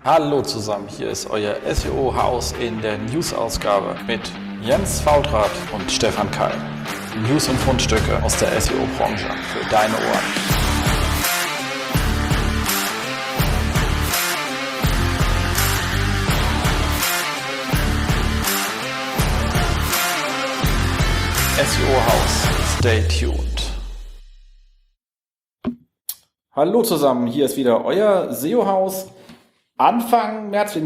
Hallo zusammen, hier ist euer SEO-Haus in der News-Ausgabe mit Jens Faultrat und Stefan Keil. News und Fundstücke aus der SEO-Branche für deine Ohren. SEO-Haus, stay tuned. Hallo zusammen, hier ist wieder euer SEO-Haus. Anfang März,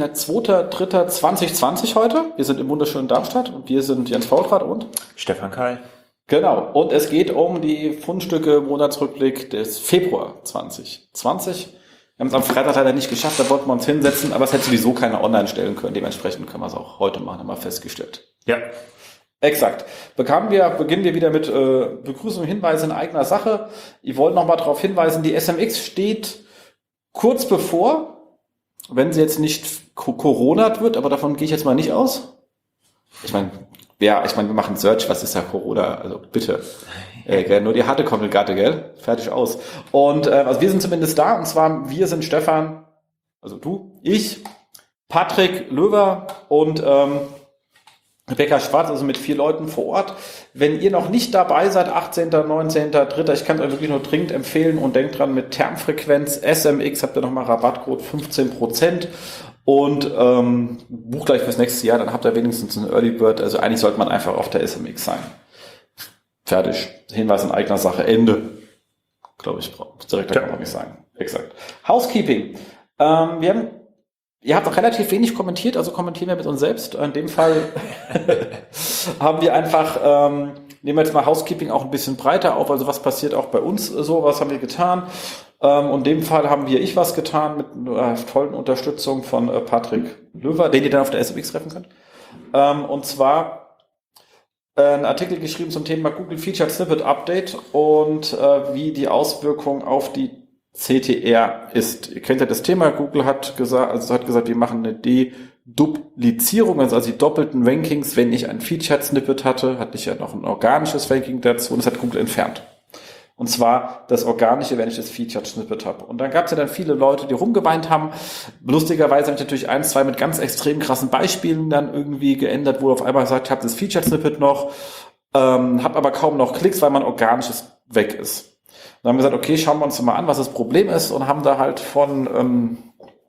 2.3.2020 heute. Wir sind im wunderschönen Darmstadt und wir sind Jens Faultrat und Stefan Keil. Genau, und es geht um die Fundstücke Monatsrückblick des Februar 2020. Wir haben es am Freitag leider nicht geschafft, da wollten wir uns hinsetzen, aber es hätte sowieso keiner online stellen können. Dementsprechend können wir es auch heute machen, haben wir festgestellt. Ja. Exakt. Beginnen wir wieder mit Begrüßung und Hinweise in eigener Sache. Ich wollte nochmal darauf hinweisen, die SMX steht kurz bevor, wenn sie jetzt nicht Corona wird, aber davon gehe ich jetzt mal nicht aus. Ich meine, wir machen Search, was ist ja Corona? Also bitte. Nur die harte Kommunikate, gell? Fertig aus. Und also wir sind zumindest da, und zwar wir sind Stefan, also du, ich, Patrick Löwer und Rebecca Schwarz, also mit 4 Leuten vor Ort. Wenn ihr noch nicht dabei seid, 18., 19., 3., ich kann es euch wirklich nur dringend empfehlen und denkt dran, mit Termfrequenz SMX habt ihr nochmal Rabattcode 15% und bucht gleich fürs nächste Jahr, dann habt ihr wenigstens einen Early Bird, also eigentlich sollte man einfach auf der SMX sein. Fertig. Hinweis in eigener Sache, Ende. Glaube ich, direkt kann man nicht sagen. Exakt. Housekeeping. Ihr habt auch relativ wenig kommentiert, also kommentieren wir mit uns selbst. In dem Fall haben wir einfach, nehmen wir jetzt mal Housekeeping auch ein bisschen breiter auf, also was passiert auch bei uns so, was haben wir getan. Und in dem Fall haben ich was getan mit einer tollen Unterstützung von Patrick Löwer, den ihr dann auf der SMX treffen könnt. Und zwar einen Artikel geschrieben zum Thema Google Featured Snippet Update und wie die Auswirkung auf die CTR ist. Ihr kennt ja das Thema, Google hat gesagt, wir machen eine Deduplizierung, also die doppelten Rankings, wenn ich ein Featured Snippet hatte ich ja noch ein organisches Ranking dazu und das hat Google entfernt. Und zwar das organische, wenn ich das Featured Snippet habe. Und dann gab es ja dann viele Leute, die rumgeweint haben. Lustigerweise habe ich natürlich 1, 2 mit ganz extrem krassen Beispielen dann irgendwie geändert, wo auf einmal gesagt, ich habe das Featured Snippet noch, habe aber kaum noch Klicks, weil mein organisches weg ist. Dann haben wir gesagt, okay, schauen wir uns mal an, was das Problem ist, und haben da halt von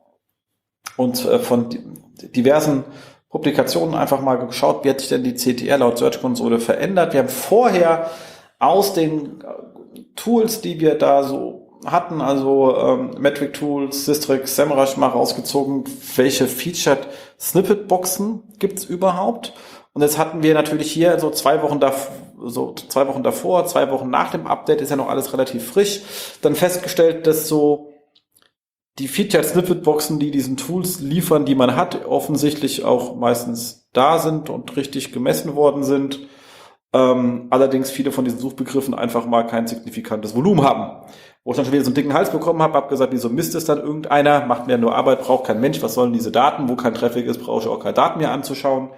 diversen Publikationen einfach mal geschaut, wie hat sich denn die CTR laut Search Console verändert. Wir haben vorher aus den Tools, die wir da so hatten, also Metric Tools, Systrix, SEMrush mal rausgezogen, welche Featured Snippet Boxen gibt's überhaupt. Und jetzt hatten wir natürlich hier so 2 Wochen davor, 2 Wochen nach dem Update, ist ja noch alles relativ frisch, dann festgestellt, dass so die Featured Snippet Boxen, die diesen Tools liefern, die man hat, offensichtlich auch meistens da sind und richtig gemessen worden sind. Allerdings viele von diesen Suchbegriffen einfach mal kein signifikantes Volumen haben. Wo ich dann schon wieder so einen dicken Hals bekommen habe gesagt, wieso misst es dann irgendeiner, macht mir nur Arbeit, braucht kein Mensch, was sollen diese Daten, wo kein Traffic ist, brauche ich auch keine Daten mehr anzuschauen.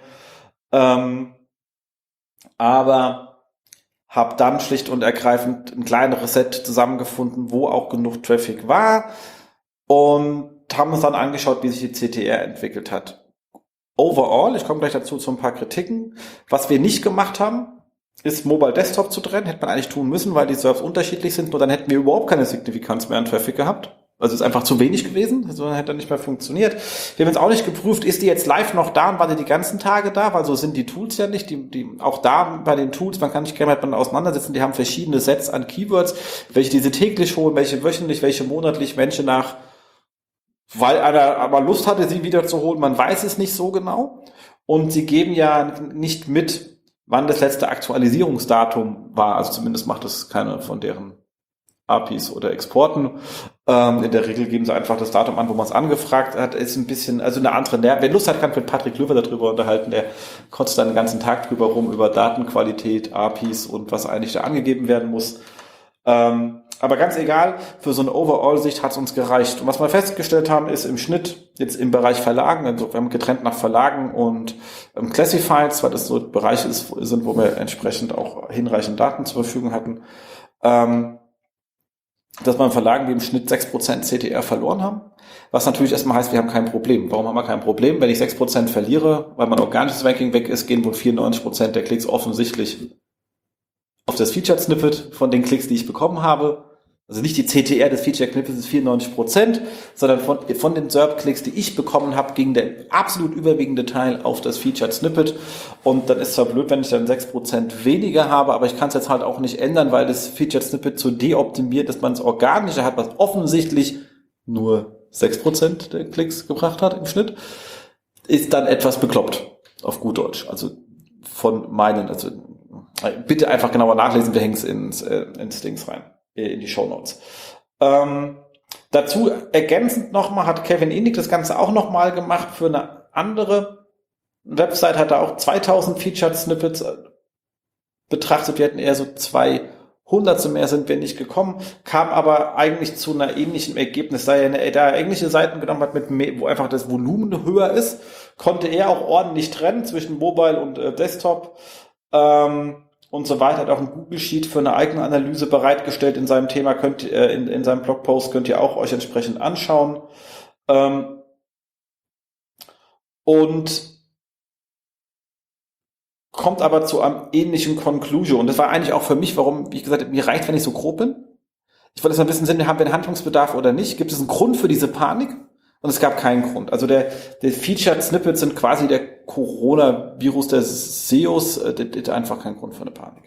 Aber habe dann schlicht und ergreifend ein kleineres Set zusammengefunden, wo auch genug Traffic war, und haben uns dann angeschaut, wie sich die CTR entwickelt hat. Overall, ich komme gleich dazu zu ein paar Kritiken. Was wir nicht gemacht haben, ist Mobile Desktop zu trennen. Hätte man eigentlich tun müssen, weil die Servers unterschiedlich sind, nur dann hätten wir überhaupt keine Signifikanz mehr an Traffic gehabt. Also ist einfach zu wenig gewesen, also hätte nicht mehr funktioniert. Wir haben jetzt auch nicht geprüft, ist die jetzt live noch da und war die ganzen Tage da, weil so sind die Tools ja nicht. Die auch da bei den Tools, man kann nicht gerne miteinander auseinandersetzen, die haben verschiedene Sets an Keywords, welche diese täglich holen, welche wöchentlich, welche monatlich, Menschen nach, weil einer aber Lust hatte, sie wieder zu holen, man weiß es nicht so genau. Und sie geben ja nicht mit, wann das letzte Aktualisierungsdatum war, also zumindest macht das keine von deren APIs oder Exporten. In der Regel geben sie einfach das Datum an, wo man es angefragt hat. Ist ein bisschen, also eine andere Nerv. Wer Lust hat, kann mit Patrick Löwer darüber unterhalten. Der kotzt dann den ganzen Tag drüber rum, über Datenqualität, APIs und was eigentlich da angegeben werden muss. Aber ganz egal, für so eine Overall-Sicht hat es uns gereicht. Und was wir festgestellt haben, ist im Schnitt jetzt im Bereich Verlagen, also wir haben getrennt nach Verlagen und Classifieds, weil das so Bereiche sind, wo wir entsprechend auch hinreichend Daten zur Verfügung hatten, dass wir in Verlagen wie im Schnitt 6% CTR verloren haben. Was natürlich erstmal heißt, wir haben kein Problem. Warum haben wir kein Problem? Wenn ich 6% verliere, weil mein organisches Ranking weg ist, gehen wohl 94% der Klicks offensichtlich auf das Featured Snippet von den Klicks, die ich bekommen habe. Also nicht die CTR des Featured Snippets ist 94%, sondern von den SERP-Klicks, die ich bekommen habe, ging der absolut überwiegende Teil auf das Featured Snippet. Und dann ist es zwar blöd, wenn ich dann 6% weniger habe, aber ich kann es jetzt halt auch nicht ändern, weil das Featured Snippet so deoptimiert, dass man das Organische hat, was offensichtlich nur 6% der Klicks gebracht hat im Schnitt, ist dann etwas bekloppt, auf gut Deutsch. Also von meinen, also bitte einfach genauer nachlesen, wir hängen es ins Dings rein, in die Shownotes. Dazu ergänzend nochmal hat Kevin Indig das Ganze auch nochmal gemacht für eine andere Website, hat er auch 2000 Featured Snippets betrachtet. Wir hatten eher so 200, zu mehr sind wir nicht gekommen, kam aber eigentlich zu einer ähnlichen Ergebnis. Da er englische Seiten genommen hat, wo einfach das Volumen höher ist, konnte er auch ordentlich trennen zwischen Mobile und Desktop und so weiter. Hat auch ein Google Sheet für eine eigene Analyse bereitgestellt in seinem Thema, in seinem Blogpost könnt ihr auch euch entsprechend anschauen. Und kommt aber zu einem ähnlichen Conclusion. Und das war eigentlich auch für mich, warum, wie gesagt, mir reicht, wenn ich so grob bin. Ich wollte jetzt mal wissen, haben wir einen Handlungsbedarf oder nicht? Gibt es einen Grund für diese Panik? Und es gab keinen Grund. Also der Featured Snippets sind quasi der Coronavirus der SEOs. Das ist einfach kein Grund für eine Panik.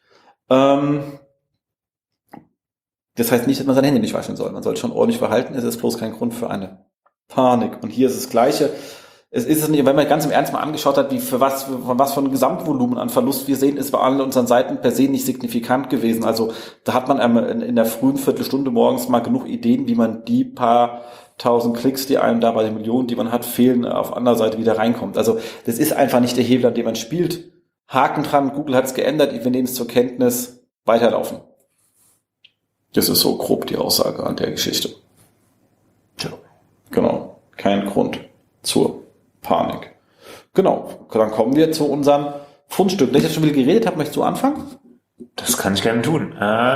Das heißt nicht, dass man seine Hände nicht waschen soll. Man soll schon ordentlich verhalten. Es ist bloß kein Grund für eine Panik. Und hier ist das Gleiche. Es ist es nicht, wenn man ganz im Ernst mal angeschaut hat, von was für ein Gesamtvolumen an Verlust wir sehen, ist bei allen unseren Seiten per se nicht signifikant gewesen. Also da hat man in der frühen Viertelstunde morgens mal genug Ideen, wie man die paar 1000 Klicks, die einem da bei den Millionen, die man hat, fehlen, auf anderer Seite wieder reinkommt. Also das ist einfach nicht der Hebel, an dem man spielt. Haken dran, Google hat es geändert, wir nehmen es zur Kenntnis, weiterlaufen. Das ist so grob die Aussage an der Geschichte. Tja, genau, kein Grund zur Panik. Genau, dann kommen wir zu unseren Fundstücken. Wenn ich jetzt schon wieder geredet habe, möchtest du anfangen? Das kann ich gerne tun.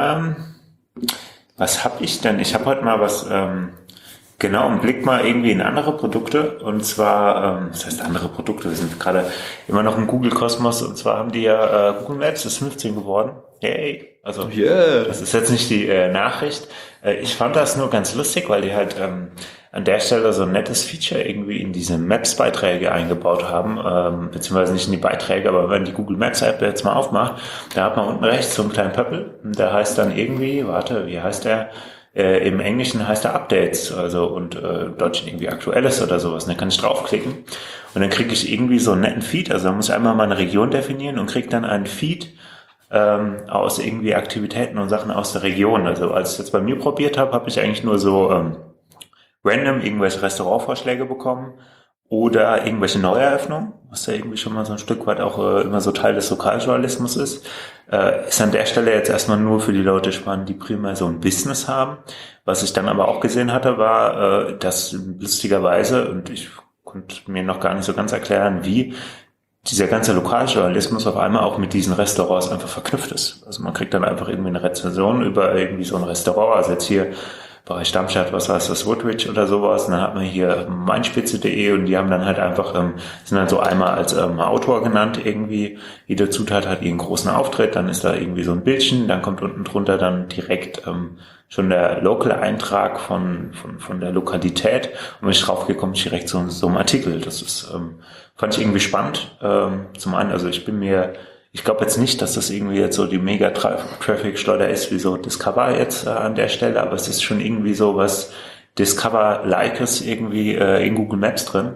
Was habe ich denn? Ich habe heute mal was genau im Blick mal irgendwie in andere Produkte. Und zwar, das heißt andere Produkte, wir sind gerade immer noch im Google-Kosmos. Und zwar haben die ja Google Maps ist 15 geworden. Yay! Also das ist jetzt nicht die Nachricht. Ich fand das nur ganz lustig, weil die halt an der Stelle so ein nettes Feature irgendwie in diese Maps-Beiträge eingebaut haben, beziehungsweise nicht in die Beiträge, aber wenn die Google Maps-App jetzt mal aufmacht, da hat man unten rechts so einen kleinen Pöppel, der heißt dann irgendwie, wie heißt der? Im Englischen heißt er Updates, also und im Deutschen irgendwie Aktuelles oder sowas. Und dann kann ich draufklicken und dann kriege ich irgendwie so einen netten Feed, also da muss ich einmal mal eine Region definieren und kriege dann einen Feed aus irgendwie Aktivitäten und Sachen aus der Region. Also als ich jetzt bei mir probiert habe, habe ich eigentlich nur so random irgendwelche Restaurantvorschläge bekommen oder irgendwelche Neueröffnungen, was ja irgendwie schon mal so ein Stück weit auch immer so Teil des Lokaljournalismus ist. Ist an der Stelle jetzt erstmal nur für die Leute spannend, die primär so ein Business haben. Was ich dann aber auch gesehen hatte, war, dass lustigerweise, und ich konnte mir noch gar nicht so ganz erklären, wie dieser ganze Lokaljournalismus auf einmal auch mit diesen Restaurants einfach verknüpft ist. Also man kriegt dann einfach irgendwie eine Rezension über irgendwie so ein Restaurant, also jetzt hier Bereich Darmstadt, was heißt das, Woodridge oder sowas, und dann hat man hier meinspitze.de und die haben dann halt einfach, sind dann so einmal als Autor genannt irgendwie, jede Zutat hat ihren großen Auftritt, dann ist da irgendwie so ein Bildchen, dann kommt unten drunter dann direkt schon der Local-Eintrag von der Lokalität und wenn ich drauf gehe, komme ich direkt zu so einem Artikel. Das ist, fand ich irgendwie spannend. Zum einen, also ich glaube jetzt nicht, dass das irgendwie jetzt so die Mega-Traffic-Schleuder ist, wie so Discover jetzt an der Stelle, aber es ist schon irgendwie so was Discover-Likes irgendwie in Google Maps drin.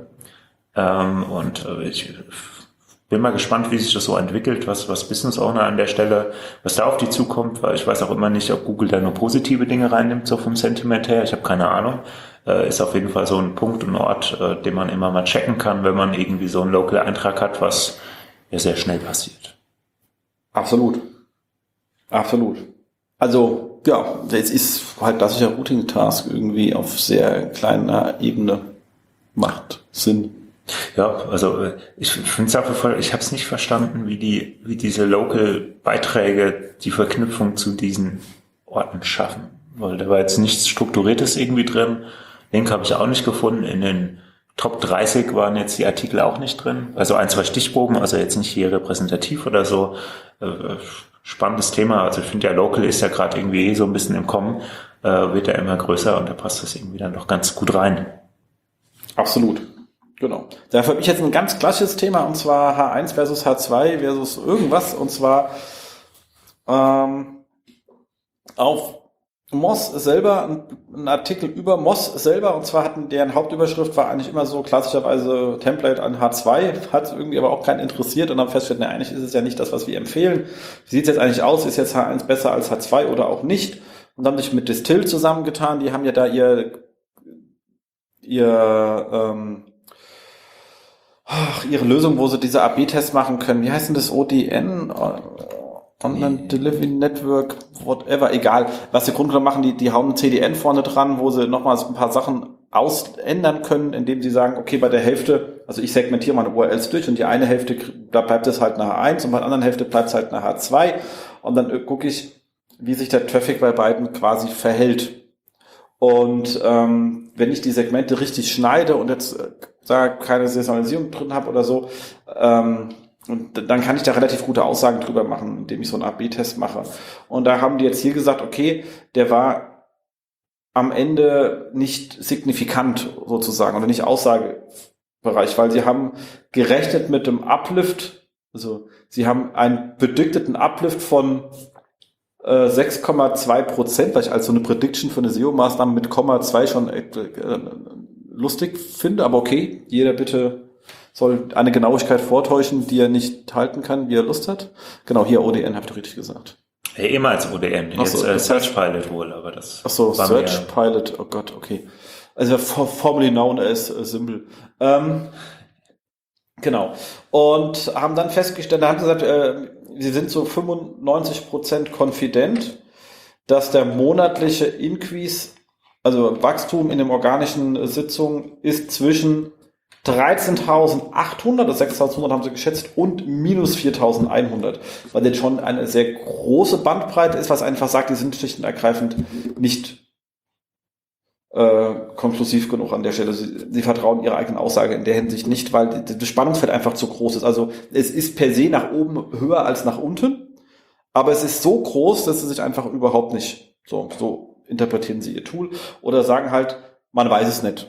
Ich bin mal gespannt, wie sich das so entwickelt, was Business Owner an der Stelle, was da auf die zukommt, weil ich weiß auch immer nicht, ob Google da nur positive Dinge reinnimmt, so vom Sentiment her. Ich habe keine Ahnung. Ist auf jeden Fall so ein Punkt und Ort, den man immer mal checken kann, wenn man irgendwie so einen Local-Eintrag hat, was ja sehr schnell passiert. Absolut. Absolut. Also, ja, es ist halt klassischer Routing-Task irgendwie auf sehr kleiner Ebene macht Sinn. Ja, also ich finde es auch voll, ich habe es nicht verstanden, wie diese Local-Beiträge die Verknüpfung zu diesen Orten schaffen. weil da war jetzt nichts Strukturiertes irgendwie drin. Link habe ich auch nicht gefunden. In den Top 30 waren jetzt die Artikel auch nicht drin. Also 1, 2 Stichproben, also jetzt nicht hier repräsentativ oder so. Spannendes Thema. Also ich finde ja, Local ist ja gerade irgendwie so ein bisschen im Kommen, wird ja immer größer und da passt das irgendwie dann doch ganz gut rein. Absolut. Genau. Dafür habe ich jetzt ein ganz klassisches Thema, und zwar H1 versus H2 versus irgendwas, und zwar auf Moz selber, ein Artikel über Moz selber, und zwar hatten deren Hauptüberschrift war eigentlich immer so klassischerweise Template an H2, hat irgendwie aber auch keinen interessiert und dann festgestellt, na, eigentlich ist es ja nicht das, was wir empfehlen. Wie sieht es jetzt eigentlich aus? Ist jetzt H1 besser als H2 oder auch nicht? Und haben sich mit Distill zusammengetan, die haben ja da ihre Lösung, wo sie diese AB-Tests machen können. Wie heißt denn das? ODN? Online Delivery Network, whatever, egal. Was sie grundsätzlich machen, die hauen ein CDN vorne dran, wo sie nochmal ein paar Sachen ändern können, indem sie sagen, okay, bei der Hälfte, also ich segmentiere meine URLs durch und die eine Hälfte, da bleibt es halt eine H1 und bei der anderen Hälfte bleibt es halt eine H2 und dann gucke ich, wie sich der Traffic bei beiden quasi verhält. Und wenn ich die Segmente richtig schneide und jetzt da keine Saisonalisierung drin habe oder so, und dann kann ich da relativ gute Aussagen drüber machen, indem ich so einen AB-Test mache. Und da haben die jetzt hier gesagt, okay, der war am Ende nicht signifikant sozusagen oder nicht Aussagebereich, weil sie haben gerechnet mit dem Uplift, also sie haben einen predicteden Uplift von 6,2%, weil ich als so eine Prediction für eine SEO-Maßnahme mit 0,2 schon lustig finde, aber okay, jeder bitte soll eine Genauigkeit vortäuschen, die er nicht halten kann, wie er Lust hat. Genau, hier ODN, habt ihr richtig gesagt. Ja, ehemals ODN, jetzt Search Pilot wohl, aber das war Search Pilot, oh Gott, okay. Also formerly known as Symbol. Genau. Und haben dann festgestellt, da haben sie gesagt, sie sind so 95% confident, dass der monatliche Increase, also Wachstum in den organischen Sitzungen ist zwischen 13.800, das 6.100 haben sie geschätzt, und minus 4.100, weil jetzt schon eine sehr große Bandbreite ist, was einfach sagt, die sind schlicht und ergreifend nicht konklusiv genug an der Stelle. Sie vertrauen ihrer eigenen Aussage in der Hinsicht nicht, weil das Spannungsfeld einfach zu groß ist. Also es ist per se nach oben höher als nach unten, aber es ist so groß, dass sie sich einfach überhaupt nicht, so interpretieren sie ihr Tool oder sagen halt, man weiß es nicht.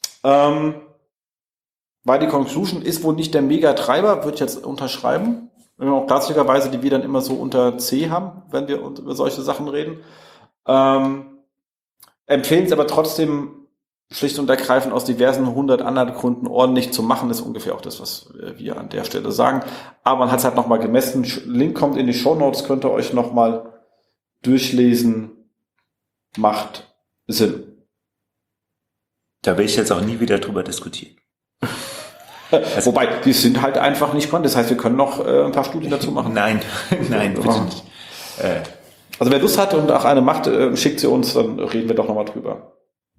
Weil die Conclusion ist wohl nicht der Mega-Treiber, würde ich jetzt unterschreiben. Wenn wir auch klassischerweise, die wir dann immer so unter C haben, wenn wir über solche Sachen reden. Empfehlen es aber trotzdem schlicht und ergreifend aus diversen 100 anderen Gründen ordentlich zu machen, ist ungefähr auch das, was wir an der Stelle sagen. Aber man hat es halt nochmal gemessen. Link kommt in die Shownotes, könnt ihr euch nochmal durchlesen. Macht Sinn. Da will ich jetzt auch nie wieder drüber diskutieren. Also, wobei, die sind halt einfach nicht spannend. Das heißt, wir können noch ein paar Studien dazu machen. Nein, bitte nicht. Also wer Lust hat und auch eine macht, schickt sie uns, dann reden wir doch nochmal drüber.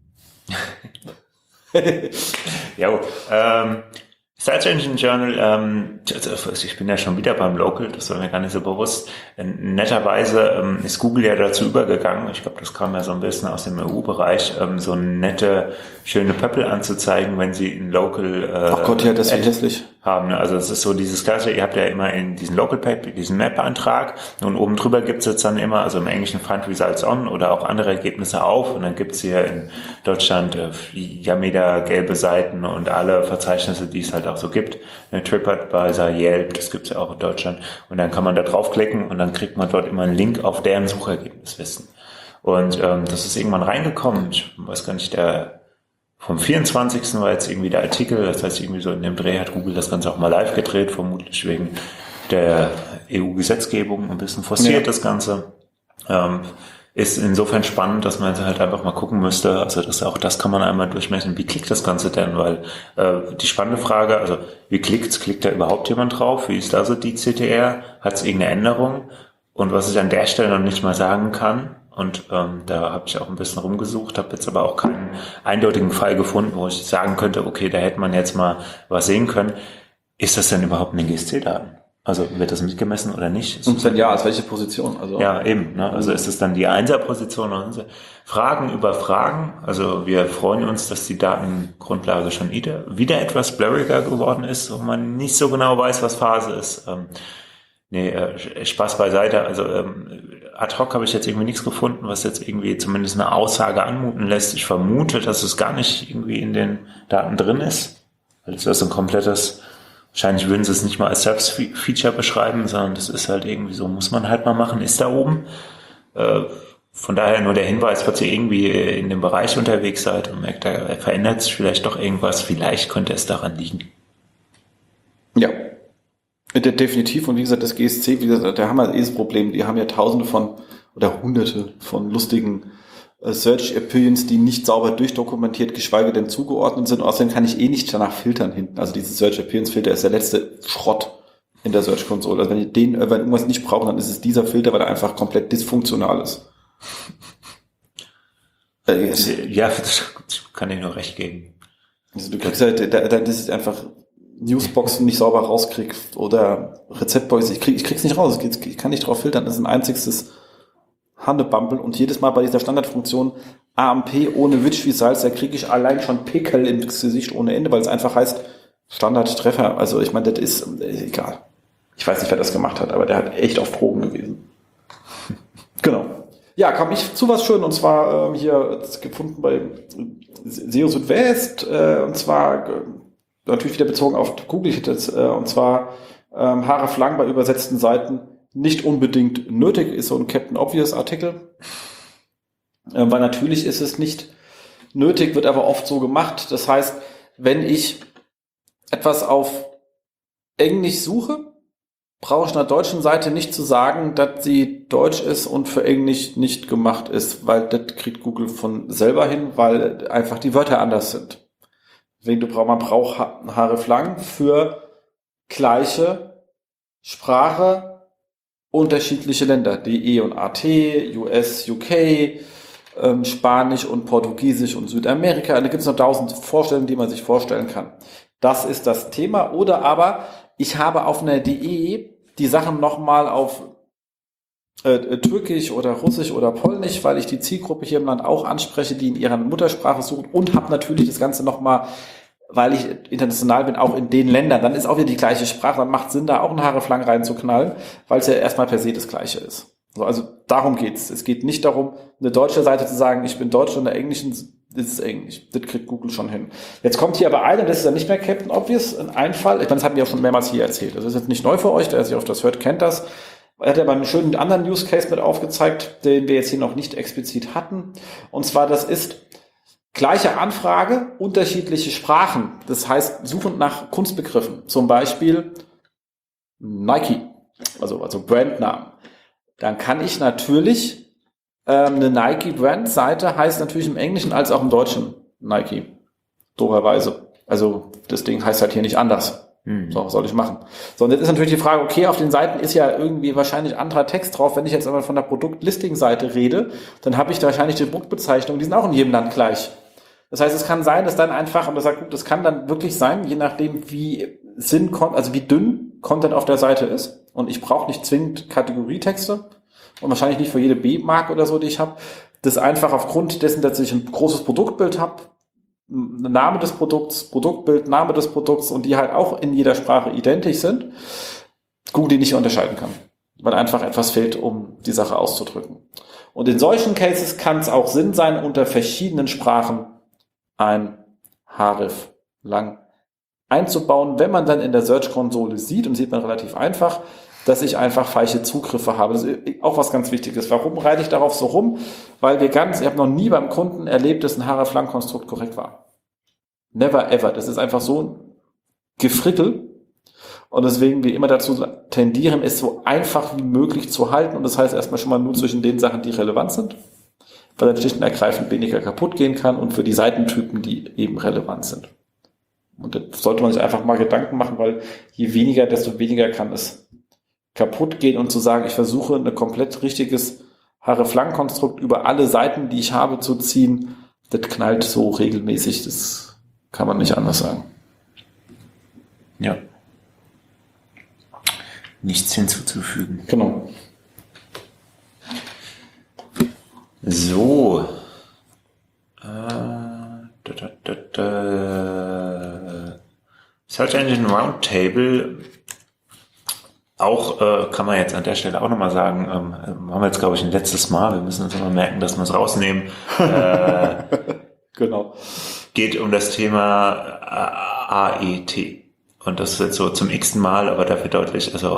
Jo, Search Engine Journal, ich bin ja schon wieder beim Local, das war mir gar nicht so bewusst. Netterweise ist Google ja dazu übergegangen, ich glaube, das kam ja so ein bisschen aus dem EU-Bereich, so eine nette, schöne Pöppel anzuzeigen, wenn sie ein Local Ach Gott, ja, das ist hässlich. Haben. Also es ist so dieses Klasse, ihr habt ja immer in diesen Local Pack, diesen Map-Antrag und oben drüber gibt es jetzt dann immer, also im Englischen Find Results On oder auch andere Ergebnisse auf und dann gibt es hier in Deutschland Yameda gelbe Seiten und alle Verzeichnisse, die es halt auch so gibt. TripAdvisor, Yelp, das gibt es ja auch in Deutschland und dann kann man da draufklicken und dann kriegt man dort immer einen Link auf deren Suchergebniswissen. Und das ist irgendwann reingekommen, ich weiß gar nicht, vom 24. war jetzt irgendwie der Artikel, das heißt irgendwie so in dem Dreh hat Google das Ganze auch mal live gedreht, vermutlich wegen der EU-Gesetzgebung ein bisschen forciert das Ganze. Ist insofern spannend, dass man halt einfach mal gucken müsste, also das kann man einmal durchmessen, wie klickt das Ganze denn, weil die spannende Frage, also wie klickt da überhaupt jemand drauf, wie ist da so die CTR, hat es irgendeine Änderung und was ich an der Stelle noch nicht mal sagen kann, und da habe ich auch ein bisschen rumgesucht, habe jetzt aber auch keinen eindeutigen Fall gefunden, wo ich sagen könnte, okay, da hätte man jetzt mal was sehen können. Ist das denn überhaupt ein GSC-Daten? Also wird das mitgemessen oder nicht? Und wenn ja, als welche Position? Also Ja, eben. Ne? Also ist es dann die Einser-Position oder Einser? Fragen über Fragen. Also wir freuen uns, dass die Datengrundlage schon wieder etwas blurriger geworden ist und man nicht so genau weiß, was Phase ist. Spaß beiseite. Also ad hoc habe ich jetzt irgendwie nichts gefunden, was jetzt irgendwie zumindest eine Aussage anmuten lässt. Ich vermute, dass es gar nicht irgendwie in den Daten drin ist. Weil es ist ein komplettes, wahrscheinlich würden sie es nicht mal als Service-Feature beschreiben, sondern das ist halt irgendwie so, muss man halt mal machen, ist da oben. Von daher nur der Hinweis, falls ihr irgendwie in dem Bereich unterwegs seid und merkt, da verändert sich vielleicht doch irgendwas, vielleicht könnte es daran liegen. Ja. Definitiv, und wie gesagt, das GSC, wie gesagt, da haben wir das Problem, die haben ja tausende von oder hunderte von lustigen Search Appearance, die nicht sauber durchdokumentiert, geschweige denn zugeordnet sind. Außerdem kann ich nicht danach filtern hinten. Also diese Search Appearance Filter ist der letzte Schrott in der Search Console. Also wenn irgendwas nicht brauchen, dann ist es dieser Filter, weil er einfach komplett dysfunktional ist. Ja, das kann ich nur recht geben. Also du kriegst halt, das ist einfach Newsboxen nicht sauber rauskriegst oder Rezeptbox, ich krieg's nicht raus, ich kann nicht drauf filtern, das ist ein einziges Hannebampel und jedes Mal bei dieser Standardfunktion AMP ohne Witsch wie Salz, da kriege ich allein schon Pickel ins Gesicht ohne Ende, weil es einfach heißt Standardtreffer. Also ich meine, das ist egal. Ich weiß nicht, wer das gemacht hat, aber der hat echt auf Proben gewesen. Genau. Ja, kam ich zu was schön, und zwar hier gefunden bei SEO Südwest, und zwar natürlich wieder bezogen auf Google, und zwar href lang bei übersetzten Seiten nicht unbedingt nötig, ist so ein Captain Obvious Artikel, weil natürlich ist es nicht nötig, wird aber oft so gemacht. Das heißt, wenn ich etwas auf Englisch suche, brauche ich einer deutschen Seite nicht zu sagen, dass sie deutsch ist und für Englisch nicht gemacht ist, weil das kriegt Google von selber hin, weil einfach die Wörter anders sind. Deswegen man braucht href lang für gleiche Sprache, unterschiedliche Länder, DE und AT, US, UK, Spanisch und Portugiesisch und Südamerika. Da gibt es noch 1000 Vorstellungen, die man sich vorstellen kann. Das ist das Thema. Oder aber ich habe auf einer DE die Sachen nochmal auf Türkisch oder Russisch oder Polnisch, weil ich die Zielgruppe hier im Land auch anspreche, die in ihrer Muttersprache sucht, und habe natürlich das Ganze nochmal, weil ich international bin, auch in den Ländern. Dann ist auch wieder die gleiche Sprache, dann macht Sinn, da auch einen href lang reinzuknallen, weil es ja erstmal per se das Gleiche ist. Also darum geht's. Es geht nicht darum, eine deutsche Seite zu sagen, ich bin Deutsch, und in der englischen das ist Englisch. Das kriegt Google schon hin. Jetzt kommt hier aber einer, das ist ja nicht mehr Captain Obvious, ein Einfall. Ich meine, das haben wir ja schon mehrmals hier erzählt. Das ist jetzt nicht neu für euch, der sich auf das hört, kennt das. Er hat ja mal einen schönen anderen Use Case mit aufgezeigt, den wir jetzt hier noch nicht explizit hatten. Und zwar, das ist gleiche Anfrage, unterschiedliche Sprachen. Das heißt, suchend nach Kunstbegriffen. Zum Beispiel Nike, also Brandnamen. Dann kann ich natürlich eine Nike-Brand-Seite heißt natürlich im Englischen als auch im Deutschen Nike. Doberweise. Also das Ding heißt halt hier nicht anders. So, was soll ich machen? So, und jetzt ist natürlich die Frage, okay, auf den Seiten ist ja irgendwie wahrscheinlich anderer Text drauf. Wenn ich jetzt aber von der Produkt-Listing-Seite rede, dann habe ich da wahrscheinlich die Produktbezeichnungen, die sind auch in jedem Land gleich. Das heißt, es kann sein, dass dann einfach, und das sagt gut, das kann dann wirklich sein, je nachdem, wie wie dünn Content auf der Seite ist. Und ich brauche nicht zwingend Kategorietexte und wahrscheinlich nicht für jede B-Mark oder so, die ich habe. Das einfach aufgrund dessen, dass ich ein großes Produktbild habe, Name des Produkts, Produktbild, Name des Produkts, und die halt auch in jeder Sprache identisch sind, Google die nicht unterscheiden kann, weil einfach etwas fehlt, um die Sache auszudrücken. Und in solchen Cases kann es auch Sinn sein, unter verschiedenen Sprachen ein href lang einzubauen, wenn man dann in der Search-Konsole sieht, und sieht man relativ einfach, dass ich einfach falsche Zugriffe habe. Das ist auch was ganz Wichtiges. Warum reite ich darauf so rum? Weil ich habe noch nie beim Kunden erlebt, dass ein href lang Konstrukt korrekt war. Never ever. Das ist einfach so ein Gefrickel. Und deswegen wir immer dazu tendieren, es so einfach wie möglich zu halten. Und das heißt erstmal schon mal nur zwischen den Sachen, die relevant sind, weil dann schlicht und ergreifend weniger kaputt gehen kann, und für die Seitentypen, die eben relevant sind. Und da sollte man sich einfach mal Gedanken machen, weil je weniger, desto weniger kann es kaputt gehen. Und zu sagen, ich versuche ein komplett richtiges href lang Konstrukt über alle Seiten, die ich habe, zu ziehen, das knallt so regelmäßig, das kann man nicht anders sagen. Ja. nichts hinzuzufügen. Genau. So. Search Engine Roundtable. Auch kann man jetzt an der Stelle auch nochmal sagen, haben wir jetzt, glaube ich, ein letztes Mal. Wir müssen uns immer merken, dass wir es rausnehmen. Genau. Geht um das Thema AET. Und das ist jetzt so zum x-ten Mal, aber dafür deutlich, also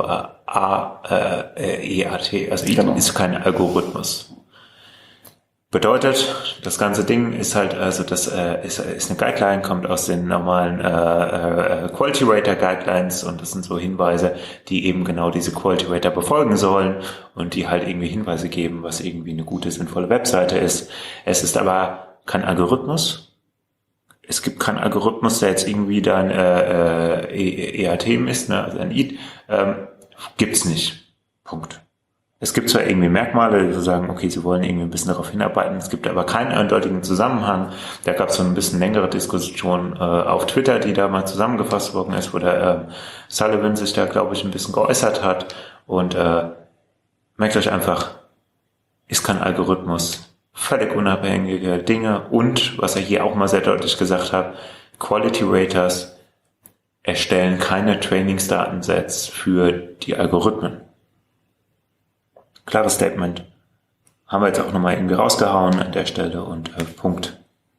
EAT, also genau. Ist kein Algorithmus. Bedeutet, das ganze Ding ist halt, also das ist eine Guideline, kommt aus den normalen Quality Rater Guidelines und das sind so Hinweise, die eben genau diese Quality Rater befolgen sollen und die halt irgendwie Hinweise geben, was irgendwie eine gute, sinnvolle Webseite ist. Es ist aber kein Algorithmus. Es gibt keinen Algorithmus, der jetzt irgendwie dann EAT misst, ne, also ein EAT, gibt's nicht. Punkt. Es gibt zwar irgendwie Merkmale, die sagen, okay, sie wollen irgendwie ein bisschen darauf hinarbeiten, es gibt aber keinen eindeutigen Zusammenhang. Da gab es so ein bisschen längere Diskussion auf Twitter, die da mal zusammengefasst worden ist, wo der Sullivan sich da, glaube ich, ein bisschen geäußert hat. Und merkt euch einfach, ist kein Algorithmus, völlig unabhängige Dinge und, was er hier auch mal sehr deutlich gesagt hat, Quality Raters erstellen keine Trainingsdatensets für die Algorithmen. Klares Statement. Haben wir jetzt auch nochmal irgendwie rausgehauen an der Stelle und Punkt.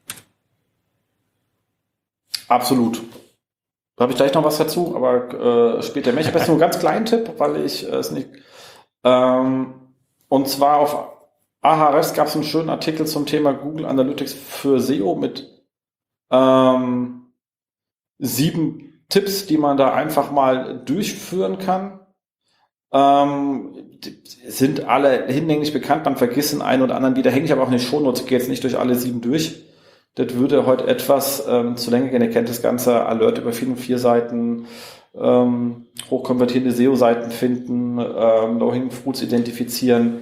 Absolut. Da habe ich gleich noch was dazu, aber später mehr. Ich habe jetzt nur einen ganz kleinen Tipp, weil ich es nicht... und zwar auf Ahrefs gab es einen schönen Artikel zum Thema Google Analytics für SEO mit 7 Tipps, die man da einfach mal durchführen kann. Sind alle hinlänglich bekannt, man vergisst den einen oder anderen wieder, hänge ich aber auch in den Shownotes, ich gehe jetzt nicht durch alle 7 durch. Das würde heute etwas zu länger gehen, ihr kennt das ganze Alert über 404 Seiten, hochkonvertierende SEO-Seiten finden, Low-Hanging Fruits identifizieren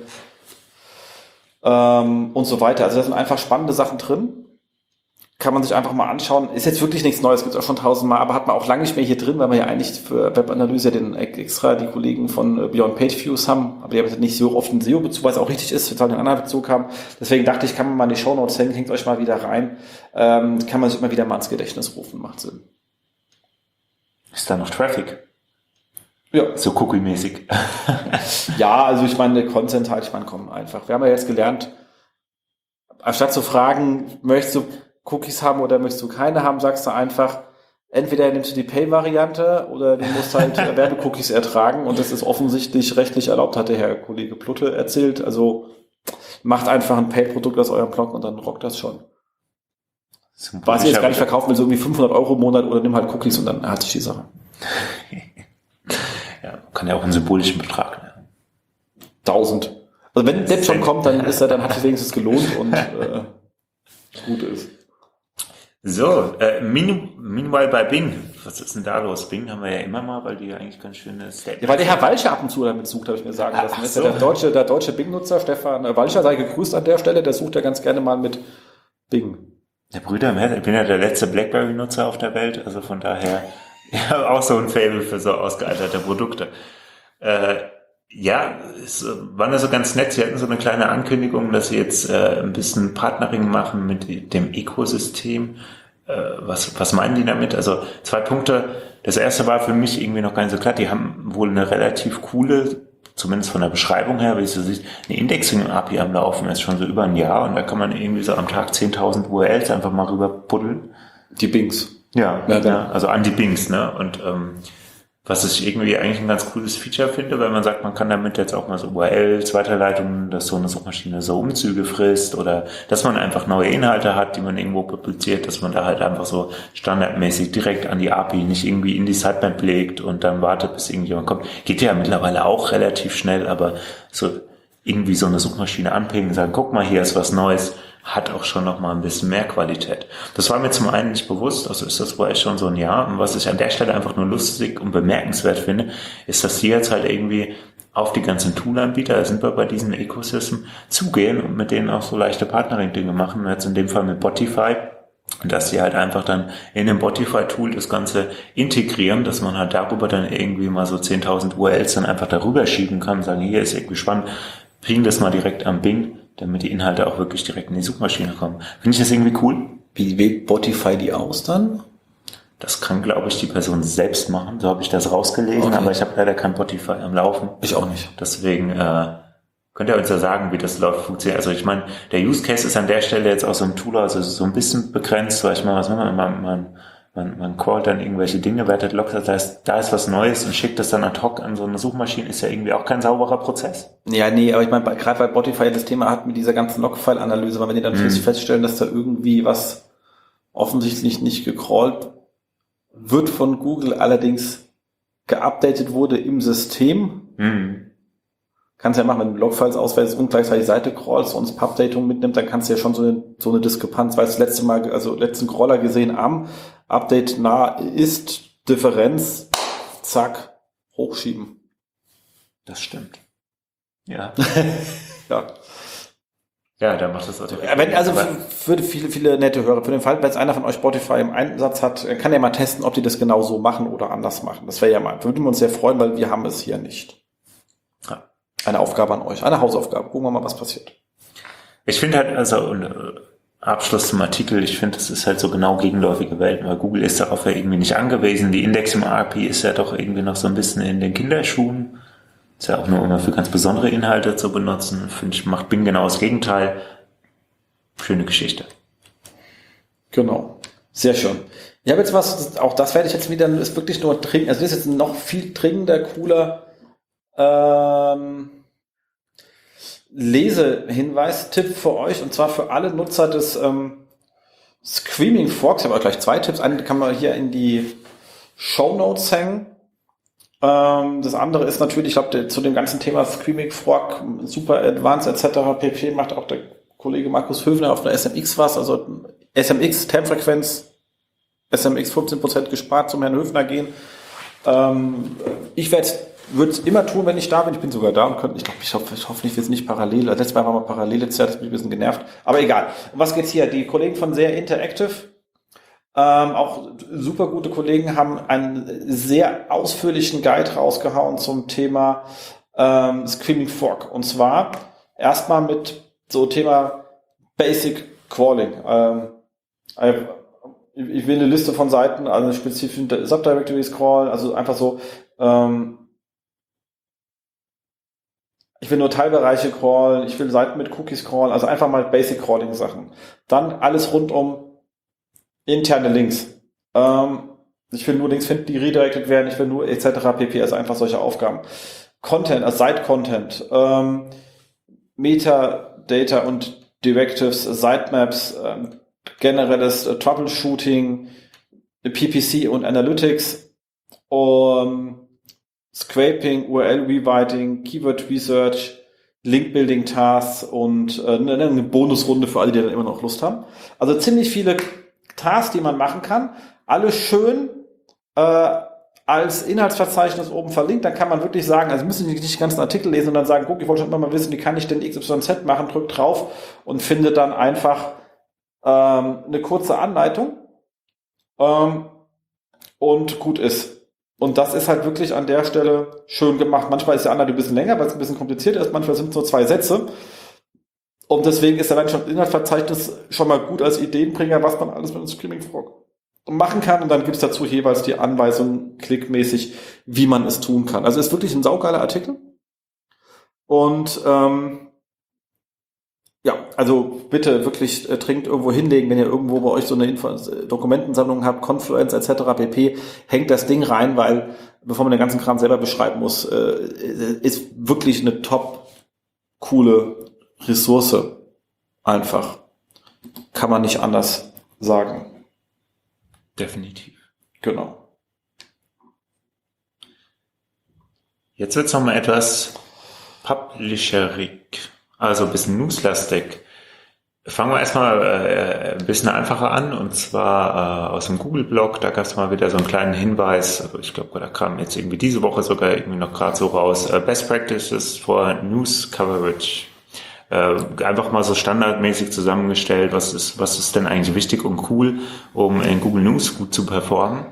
und so weiter. Also da sind einfach spannende Sachen drin. Kann man sich einfach mal anschauen. Ist jetzt wirklich nichts Neues, gibt es auch schon 1000-mal, aber hat man auch lange nicht mehr hier drin, weil wir ja eigentlich für Webanalyse den extra die Kollegen von Beyond Page Views haben, aber die haben jetzt nicht so oft einen SEO-Bezug, was auch richtig ist, wir sollen einen anderen Bezug haben. Deswegen dachte ich, kann man mal in die Shownotes hängen, hängt euch mal wieder rein, kann man sich immer wieder mal ins Gedächtnis rufen, macht Sinn. Ist da noch Traffic? Ja. So Cookie-mäßig. Ja, also ich meine, Content halt, ich meine, komm, einfach. Wir haben ja jetzt gelernt, anstatt zu fragen, möchtest du Cookies haben oder möchtest du keine haben, sagst du einfach, entweder nimmst du die Pay-Variante oder du musst halt Werbecookies ertragen und das ist offensichtlich rechtlich erlaubt, hat der Herr Kollege Plutte erzählt. Also macht einfach ein Pay-Produkt aus eurem Blog und dann rockt das schon. Was ich jetzt gar nicht verkaufen will, so irgendwie 500 € im Monat oder nimm halt Cookies und dann hat sich die Sache. Ja, kann ja auch einen symbolischen Betrag. Ne? 1000. Also wenn das schon kommt, dann ist er, dann hat es wenigstens gelohnt und gut ist. So, meanwhile bei Bing. Was ist denn da los? Bing haben wir ja immer mal, weil die ja eigentlich ganz schöne Statements. Ja, weil der Herr Walcher ab und zu damit sucht, habe ich mir sagen lassen. Das ist ja der deutsche Bing-Nutzer, Stefan Walcher, sei gegrüßt an der Stelle, der sucht ja ganz gerne mal mit Bing. Der Brüder, ich bin ja der letzte BlackBerry-Nutzer auf der Welt, also von daher ja, auch so ein Faible für so ausgealterte Produkte. Ja, es war so ganz nett. Sie hatten so eine kleine Ankündigung, dass sie jetzt ein bisschen Partnering machen mit dem Ökosystem. Was meinen die damit? Also 2 Punkte. Das erste war für mich irgendwie noch gar nicht so klar. Die haben wohl eine relativ coole, zumindest von der Beschreibung her, wie es so sieht, eine Indexing-API am Laufen. Das ist schon so über ein Jahr und da kann man irgendwie so am Tag 10.000 URLs einfach mal rüber buddeln. Die Bings. Ja, also an die Bings, ne? Und was ich irgendwie eigentlich ein ganz cooles Feature finde, weil man sagt, man kann damit jetzt auch mal so URLs, Weiterleitungen, dass so eine Suchmaschine so Umzüge frisst oder dass man einfach neue Inhalte hat, die man irgendwo publiziert, dass man da halt einfach so standardmäßig direkt an die API, nicht irgendwie in die Sitemap legt und dann wartet, bis irgendjemand kommt. Geht ja mittlerweile auch relativ schnell, aber so irgendwie so eine Suchmaschine anpingen, sagen, guck mal, hier ist was Neues, hat auch schon noch mal ein bisschen mehr Qualität. Das war mir zum einen nicht bewusst, also ist das wohl echt schon so ein Jahr. Und was ich an der Stelle einfach nur lustig und bemerkenswert finde, ist, dass die jetzt halt irgendwie auf die ganzen Tool-Anbieter, da sind wir bei diesem Ecosystem, zugehen und mit denen auch so leichte Partnering-Dinge machen. Jetzt in dem Fall mit Botify, Und dass die halt einfach dann in dem Botify-Tool das Ganze integrieren, dass man halt darüber dann irgendwie mal so 10.000 URLs dann einfach darüber schieben kann und sagen, hier ist irgendwie spannend, bringen das mal direkt am Bing, damit die Inhalte auch wirklich direkt in die Suchmaschine kommen. Finde ich das irgendwie cool. Wie wählt Botify die aus dann? Das kann, glaube ich, die Person selbst machen. So habe ich das rausgelesen, aber ich habe leider kein Botify am Laufen. Ich auch nicht. Deswegen könnt ihr uns ja sagen, wie das läuft, funktioniert. Also ich meine, der Use Case ist an der Stelle jetzt auch so im Tool, also so ein bisschen begrenzt, weil ich mal, was man crawlt dann irgendwelche Dinge, wertet Logs, das heißt, da ist was Neues und schickt das dann ad hoc an so eine Suchmaschine, ist ja irgendwie auch kein sauberer Prozess. Ja, nee, aber ich meine, gerade weil Botify das Thema hat mit dieser ganzen Logfile-Analyse, weil wenn die dann feststellen, dass da irgendwie was offensichtlich nicht gecrawlt wird von Google, allerdings geupdatet wurde im System, kannst ja machen, wenn du Logfiles auswählst und gleichzeitig Seite crawlst und das Pubdatum mitnimmt, dann kannst du ja schon so eine Diskrepanz, weil das letzte Mal, also letzten Crawler gesehen am Update nah ist, Differenz, zack, hochschieben. Das stimmt. Ja. Ja. Ja, da macht das auch direkt. Wenn, also für viele nette Hörer, für den Fall, wenn jetzt einer von euch Spotify im Einsatz hat, kann er mal testen, ob die das genau so machen oder anders machen. Das wäre ja mal, würden wir uns sehr freuen, weil wir haben es hier nicht. Ja. Eine Aufgabe an euch, eine Hausaufgabe. Gucken wir mal, was passiert. Ich finde halt, also Abschluss zum Artikel, ich finde, das ist halt so genau gegenläufige Welten, weil Google ist darauf ja irgendwie nicht angewiesen. Die Indexing API ist ja doch irgendwie noch so ein bisschen in den Kinderschuhen. Ist ja auch nur immer für ganz besondere Inhalte zu benutzen. Finde ich, macht Bing genau das Gegenteil. Schöne Geschichte. Genau. Sehr schön. Ich habe jetzt was, auch das werde ich jetzt wieder, ist wirklich nur dringend, also das ist jetzt noch viel dringender, cooler Lesehinweis-Tipp für euch, und zwar für alle Nutzer des Screaming Frogs. Ich habe auch gleich 2 Tipps. Einen kann man hier in die Shownotes hängen. Das andere ist natürlich, ich glaube, zu dem ganzen Thema Screaming Frog, Super Advanced etc. pp. Macht auch der Kollege Markus Höfner auf der SMX was, also SMX, Termfrequenz, SMX 15% gespart, zum Herrn Höfner gehen. Ich würde es immer tun, wenn ich da bin. Ich bin sogar da und könnte, ich hoffe nicht, wir sind nicht parallel. Letztes Mal waren wir parallel, jetzt bin ich ein bisschen genervt. Aber egal. Um was geht's hier? Die Kollegen von Sehr Interactive, auch super gute Kollegen, haben einen sehr ausführlichen Guide rausgehauen zum Thema Screaming Frog. Und zwar erstmal mit so Thema Basic Crawling. Ich will eine Liste von Seiten, also spezifischen Subdirectories crawlen, also einfach so, ich will nur Teilbereiche crawlen, ich will Seiten mit Cookies crawlen, also einfach mal Basic Crawling Sachen. Dann alles rund um interne Links. Ich will nur Links finden, die redirected werden, ich will nur etc. pp. Also einfach solche Aufgaben. Content, also Site-Content, Metadata und Directives, Sitemaps, generelles Troubleshooting, PPC und Analytics, Scraping, URL Rewriting, Keyword Research, Link Building Tasks und eine Bonusrunde für alle, die dann immer noch Lust haben. Also ziemlich viele Tasks, die man machen kann. Alle schön als Inhaltsverzeichnis oben verlinkt. Dann kann man wirklich sagen, also müssen Sie nicht den ganzen Artikel lesen und dann sagen, guck, ich wollte schon immer mal wissen, wie kann ich denn XYZ machen, drückt drauf und findet dann einfach eine kurze Anleitung und gut ist. Und das ist halt wirklich an der Stelle schön gemacht. Manchmal ist die Anleitung ein bisschen länger, weil es ein bisschen komplizierter ist. Manchmal sind es nur 2 Sätze. Und deswegen ist allein schon Inhaltsverzeichnis schon mal gut als Ideenbringer, was man alles mit einem Screaming Frog machen kann. Und dann gibt es dazu jeweils die Anweisungen klickmäßig, wie man es tun kann. Also ist wirklich ein saugeiler Artikel. Und ja, also bitte wirklich dringend irgendwo hinlegen, wenn ihr irgendwo bei euch so eine Dokumentensammlung habt, Confluence etc. pp. Hängt das Ding rein, weil bevor man den ganzen Kram selber beschreiben muss, ist wirklich eine top coole Ressource. Einfach. Kann man nicht anders sagen. Definitiv. Genau. Jetzt wird's nochmal etwas publisherig. Also ein bisschen newslastig. Fangen wir erstmal ein bisschen einfacher an, und zwar aus dem Google-Blog. Da gab es mal wieder so einen kleinen Hinweis, also ich glaube, da kam jetzt irgendwie diese Woche sogar irgendwie noch gerade so raus, Best Practices for News Coverage. einfach mal so standardmäßig zusammengestellt, was ist denn eigentlich wichtig und cool, um in Google News gut zu performen.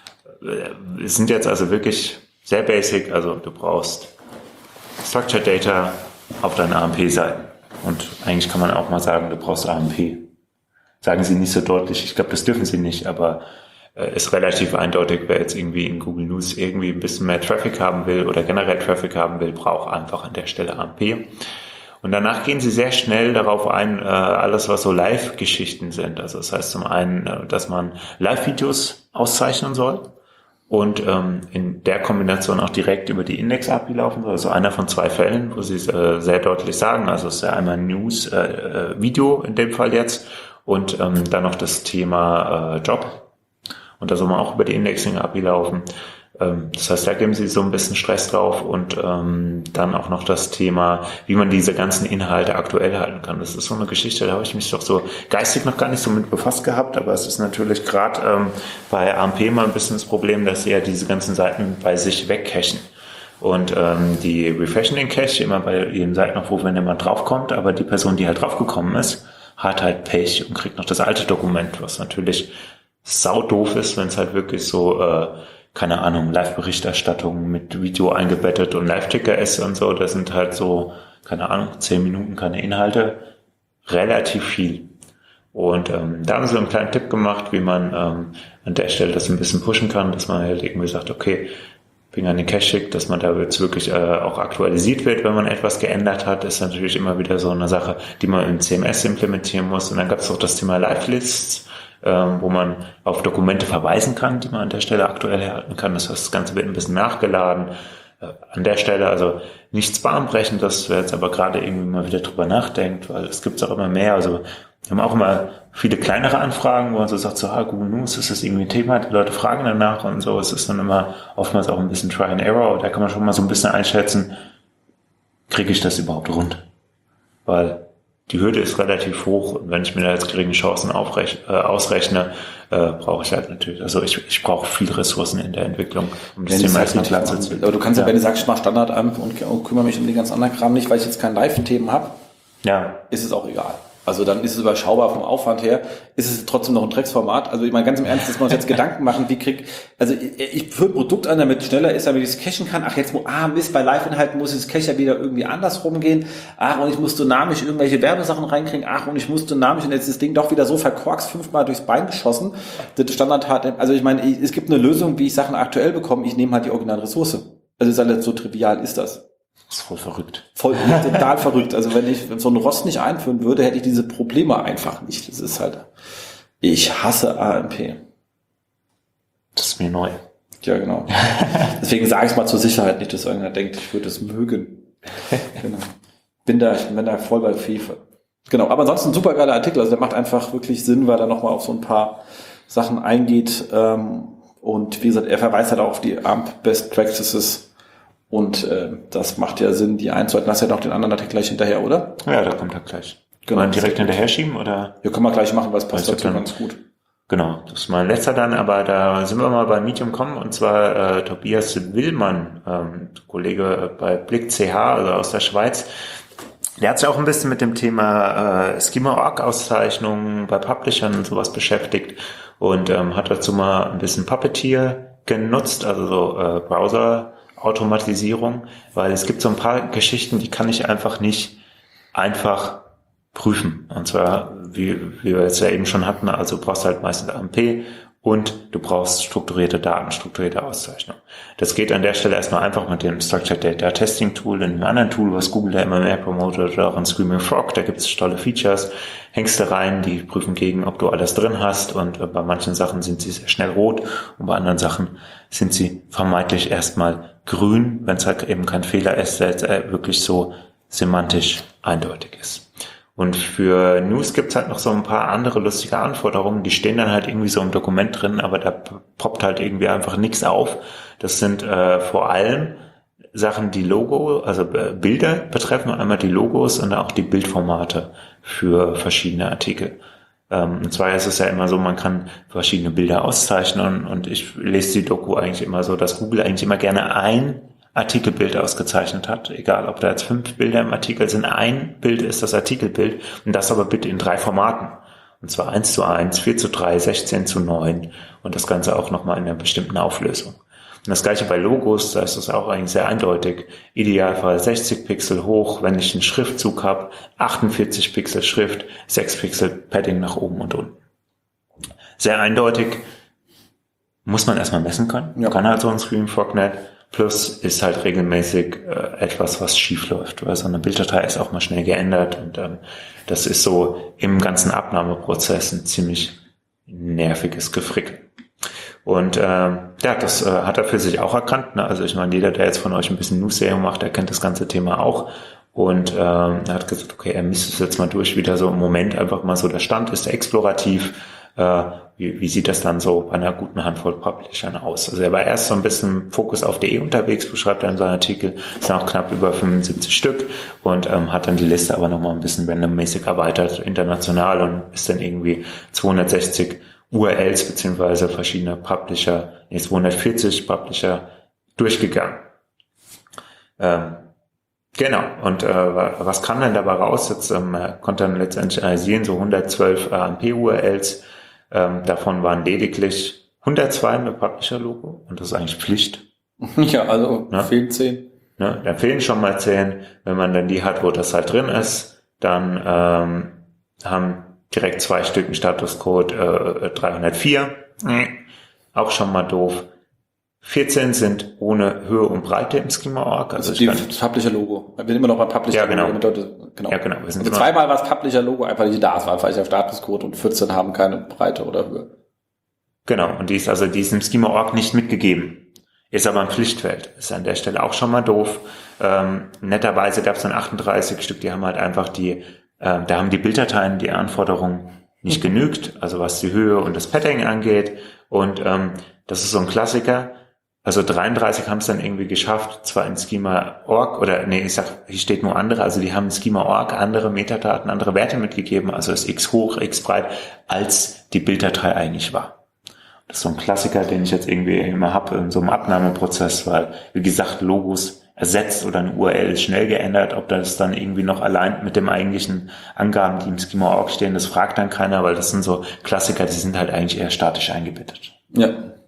Es sind jetzt also wirklich sehr basic, also du brauchst Structured Data auf deinen AMP-Seiten. Und eigentlich kann man auch mal sagen, du brauchst AMP. Sagen sie nicht so deutlich, ich glaube, das dürfen sie nicht, aber ist relativ eindeutig, wer jetzt irgendwie in Google News irgendwie ein bisschen mehr Traffic haben will oder generell Traffic haben will, braucht einfach an der Stelle AMP. Und danach gehen sie sehr schnell darauf ein, alles was so Live-Geschichten sind. Also das heißt zum einen, dass man Live-Videos auszeichnen soll und in der Kombination auch direkt über die Index-API laufen soll. Also einer von 2 Fällen, wo sie sehr deutlich sagen. Also es ist ja einmal News, Video in dem Fall jetzt und dann noch das Thema Job. Und da soll man auch über die Indexing-API laufen. Das heißt, da geben sie so ein bisschen Stress drauf und dann auch noch das Thema, wie man diese ganzen Inhalte aktuell halten kann. Das ist so eine Geschichte, da habe ich mich doch so geistig noch gar nicht so mit befasst gehabt, aber es ist natürlich gerade bei AMP mal ein bisschen das Problem, dass sie ja diese ganzen Seiten bei sich wegcachen. Und die refreshen den Cache immer bei jedem Seitenaufruf, wenn jemand draufkommt, aber die Person, die halt draufgekommen ist, hat halt Pech und kriegt noch das alte Dokument, was natürlich saudoof ist, wenn es halt wirklich so keine Ahnung, Live-Berichterstattung mit Video eingebettet und Live-Ticker ist und so, das sind halt so, keine Ahnung, 10 Minuten keine Inhalte, relativ viel. Und da haben sie einen kleinen Tipp gemacht, wie man an der Stelle das ein bisschen pushen kann, dass man halt irgendwie sagt, okay, Ping an den Cache schickt, dass man da jetzt wirklich auch aktualisiert wird, wenn man etwas geändert hat, ist natürlich immer wieder so eine Sache, die man im CMS implementieren muss. Und dann gab es auch das Thema Live-Lists, wo man auf Dokumente verweisen kann, die man an der Stelle aktuell erhalten kann. Das heißt, das Ganze wird ein bisschen nachgeladen. An der Stelle also nichts bahnbrechendes, wer jetzt aber gerade irgendwie mal wieder drüber nachdenkt, weil es gibt auch immer mehr. Also wir haben auch immer viele kleinere Anfragen, wo man so sagt, so, Google News, ist das irgendwie ein Thema? Die Leute fragen danach und so. Es ist dann immer oftmals auch ein bisschen Try and Error. Da kann man schon mal so ein bisschen einschätzen, kriege ich das überhaupt rund? Weil die Hürde ist relativ hoch und wenn ich mir da jetzt geringe Chancen ausrechne, brauche ich halt natürlich, also ich brauche viele Ressourcen in der Entwicklung, um das Thema erstmal klar zu ziehen. Aber du kannst ja, wenn du sagst, ich mache Standard an und kümmere mich um den ganzen anderen Kram nicht, weil ich jetzt kein Live-Themen habe, ist es auch egal. Also dann ist es überschaubar vom Aufwand her, ist es trotzdem noch ein Drecksformat. Also ich meine ganz im Ernst, dass wir uns jetzt Gedanken machen, also ich führe ein Produkt an, damit es schneller ist, damit ich es cachen kann. Ach jetzt, Mist, bei Live-Inhalten muss das Cache ja wieder irgendwie andersrum gehen. Und ich muss dynamisch irgendwelche Werbesachen reinkriegen. Und ich muss dynamisch und jetzt ist das Ding doch wieder so verkorkst, 5-mal durchs Bein geschossen. Das Standard hat, also ich meine, es gibt eine Lösung, wie ich Sachen aktuell bekomme. Ich nehme halt die originale Ressource. Also ist halt so trivial ist das. Das ist voll verrückt. Total verrückt. Also wenn so ein Rost nicht einführen würde, hätte ich diese Probleme einfach nicht. Das ist halt, ich hasse AMP. Das ist mir neu. Ja, genau. Deswegen sage ich es mal zur Sicherheit nicht, dass einer denkt, ich würde es mögen. Genau. Ich bin da voll bei FIFA. Genau, aber ansonsten ein super geiler Artikel. Also der macht einfach wirklich Sinn, weil er nochmal auf so ein paar Sachen eingeht. Und wie gesagt, er verweist halt auch auf die AMP Best Practices. Und das macht ja Sinn, die einzuhalten. Hast ja noch den anderen Artikel gleich hinterher, oder? Ja, da kommt er gleich. Genau. Wollen wir direkt hinterher schieben, oder? Ja, können wir gleich machen, weil es passt dazu ganz gut. Genau, das ist mein letzter dann, aber da sind wir mal bei Medium kommen, und zwar Tobias Willmann, Kollege bei Blick CH, also aus der Schweiz. Der hat sich auch ein bisschen mit dem Thema Schema-Org-Auszeichnungen bei Publishern und sowas beschäftigt und hat dazu mal ein bisschen Puppeteer genutzt, also so Browser-Automatisierung, weil es gibt so ein paar Geschichten, die kann ich einfach nicht einfach prüfen. Und zwar, wie wir jetzt ja eben schon hatten, also du brauchst halt meistens AMP und du brauchst strukturierte Daten, strukturierte Auszeichnung. Das geht an der Stelle erstmal einfach mit dem Structured Data Testing Tool, in einem anderen Tool, was Google da immer mehr promotet, oder auch in Screaming Frog, da gibt es tolle Features, hängst du rein, die prüfen gegen, ob du alles drin hast, und bei manchen Sachen sind sie sehr schnell rot und bei anderen Sachen sind sie vermeintlich erstmal grün, wenn es halt eben kein Fehler ist, der wirklich so semantisch eindeutig ist. Und für News gibt's halt noch so ein paar andere lustige Anforderungen, die stehen dann halt irgendwie so im Dokument drin, aber da poppt halt irgendwie einfach nichts auf. Das sind vor allem Sachen, die also Bilder betreffen, einmal die Logos und auch die Bildformate für verschiedene Artikel. Und zwar ist es ja immer so, man kann verschiedene Bilder auszeichnen, und ich lese die Doku eigentlich immer so, dass Google eigentlich immer gerne ein Artikelbild ausgezeichnet hat. Egal, ob da jetzt 5 Bilder im Artikel sind. Ein Bild ist das Artikelbild und das aber bitte in 3 Formaten. Und zwar 1:1, 4:3, 16:9 und das Ganze auch nochmal in einer bestimmten Auflösung. Und das gleiche bei Logos, da ist das auch eigentlich sehr eindeutig. Idealfall 60 Pixel hoch, wenn ich einen Schriftzug habe, 48 Pixel Schrift, 6 Pixel Padding nach oben und unten. Sehr eindeutig, muss man erstmal messen können. Ja. Kann halt so ein Screen-Frognet. Plus ist halt regelmäßig etwas, was schief läuft, weil so eine Bilddatei ist auch mal schnell geändert und das ist so im ganzen Abnahmeprozess ein ziemlich nerviges Gefrickel. Und das hat er für sich auch erkannt. Ne? Also ich meine, jeder, der jetzt von euch ein bisschen News-SEO macht, der kennt das ganze Thema auch. Und er hat gesagt, okay, er misst es jetzt mal durch, wieder so im Moment einfach mal so der Stand ist, explorativ. Wie sieht das dann so bei einer guten Handvoll Publishern aus? Also er war erst so ein bisschen Fokus auf DE unterwegs, beschreibt er in seinem Artikel, ist noch knapp über 75 Stück und hat dann die Liste aber nochmal ein bisschen randommäßig erweitert, international und ist dann irgendwie 260 URLs beziehungsweise verschiedene Publisher, 240 Publisher durchgegangen. Genau, und was kam denn dabei raus? Jetzt konnte dann letztendlich analysieren, so 112 AMP-URLs, davon waren lediglich 102 mit Publisher-Logo und das ist eigentlich Pflicht. Ja, also fehlen 10. Ne, da fehlen schon mal 10. Wenn man dann die hat, wo das halt drin ist, dann haben direkt 2 Stück einen Statuscode 304. Auch schon mal doof. 14 sind ohne Höhe und Breite im Schema.org. Also das Publisher-Logo. Wir sind immer noch bei Publisher-Logo. Ja, genau. Ja, genau. Also zweimal war das Publisher-Logo einfach nicht da. Es war vielleicht auf Statuscode und 14 haben keine Breite oder Höhe. Genau. Und die ist im Schema.org nicht mitgegeben. Ist aber ein Pflichtfeld. Ist an der Stelle auch schon mal doof. Netterweise gab es dann 38 Stück, die haben halt einfach da haben die Bilddateien die Anforderungen nicht genügt. Also was die Höhe und das Padding angeht. Und das ist so ein Klassiker. Also 33 haben es dann irgendwie geschafft, zwar in Schema.org hier steht nur andere, also die haben in Schema.org andere Metadaten, andere Werte mitgegeben, also ist x hoch, x breit, als die Bilddatei eigentlich war. Das ist so ein Klassiker, den ich jetzt irgendwie immer habe in so einem Abnahmeprozess, weil, wie gesagt, Logos ersetzt oder eine URL ist schnell geändert, ob das dann irgendwie noch allein mit dem eigentlichen Angaben, die im Schema.org stehen, das fragt dann keiner, weil das sind so Klassiker, die sind halt eigentlich eher statisch eingebettet. Ja.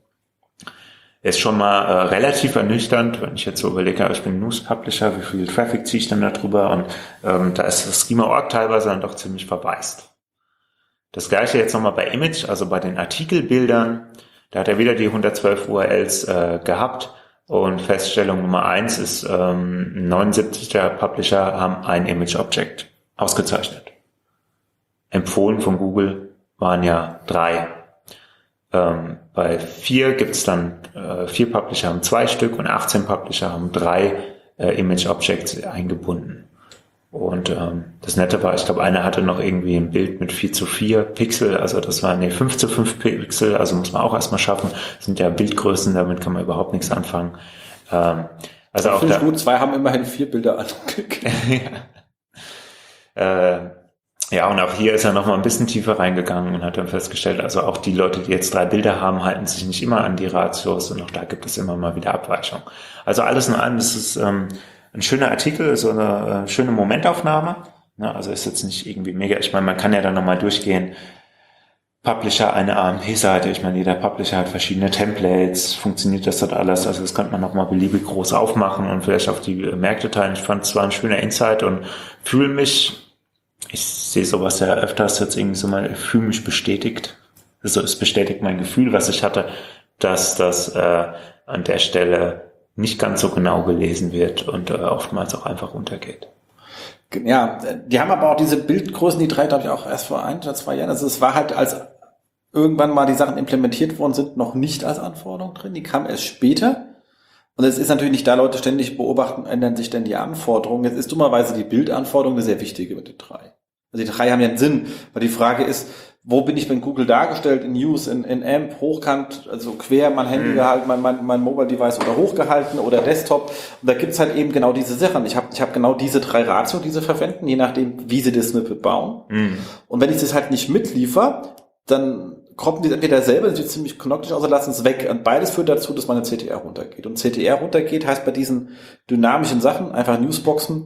Ist schon mal relativ ernüchternd, wenn ich jetzt so überlege, ich bin News-Publisher, wie viel Traffic ziehe ich denn da drüber? Und da ist das Schema.org teilweise dann doch ziemlich verwaist. Das gleiche jetzt nochmal bei Image, also bei den Artikelbildern. Da hat er wieder die 112 URLs gehabt. Und Feststellung Nummer 1 ist, 79 der Publisher haben ein Image-Object ausgezeichnet. Empfohlen von Google waren ja 3. Bei 4 gibt es dann 4 Publisher haben 2 Stück und 18 Publisher haben 3 Image Objects eingebunden. Und das Nette war, ich glaube, einer hatte noch irgendwie ein Bild mit 4:4 Pixel, also das war 5:5 Pixel, also muss man auch erstmal schaffen. Das sind ja Bildgrößen, damit kann man überhaupt nichts anfangen. Also auch da gut, 2 haben immerhin 4 Bilder angeklickt. Ja, und auch hier ist er noch mal ein bisschen tiefer reingegangen und hat dann festgestellt, also auch die Leute, die jetzt 3 Bilder haben, halten sich nicht immer an die Ratios und auch da gibt es immer mal wieder Abweichungen. Also alles in allem ist es ein schöner Artikel, so eine schöne Momentaufnahme. Ne, also ist jetzt nicht irgendwie mega, ich meine, man kann ja dann nochmal durchgehen, Publisher, eine AMP-Seite, ich meine, jeder Publisher hat verschiedene Templates, funktioniert das dort alles, also das könnte man nochmal beliebig groß aufmachen und vielleicht auf die Märkte teilen. Ich fand es war ein schöner Insight und fühle mich, ich sehe sowas ja öfters jetzt irgendwie so mal, fühle mich bestätigt. Also es bestätigt mein Gefühl, was ich hatte, dass das an der Stelle nicht ganz so genau gelesen wird und oftmals auch einfach untergeht. Ja, die haben aber auch diese Bildgrößen, die 3, glaube ich, auch erst vor 1 oder 2 Jahren. Also es war halt, als irgendwann mal die Sachen implementiert worden sind, noch nicht als Anforderung drin. Die kamen erst später. Und es ist natürlich nicht da, Leute ständig beobachten, ändern sich denn die Anforderungen. Jetzt ist dummerweise die Bildanforderung eine sehr wichtige mit den 3. Also die 3 haben ja einen Sinn, weil die Frage ist, wo bin ich mit Google dargestellt? In News, in AMP, hochkant, also quer, mein Handy gehalten, mein Mobile Device oder hochgehalten oder Desktop. Und da gibt's halt eben genau diese Sachen. Ich hab genau diese 3 Ratio, die sie verwenden, je nachdem, wie sie das Snippet bauen. Und wenn ich das halt nicht mitliefer, dann kroppen die entweder selber, das sieht ziemlich knockig aus, oder lassen es weg. Und beides führt dazu, dass meine CTR runtergeht. Und CTR runtergeht heißt bei diesen dynamischen Sachen, einfach Newsboxen,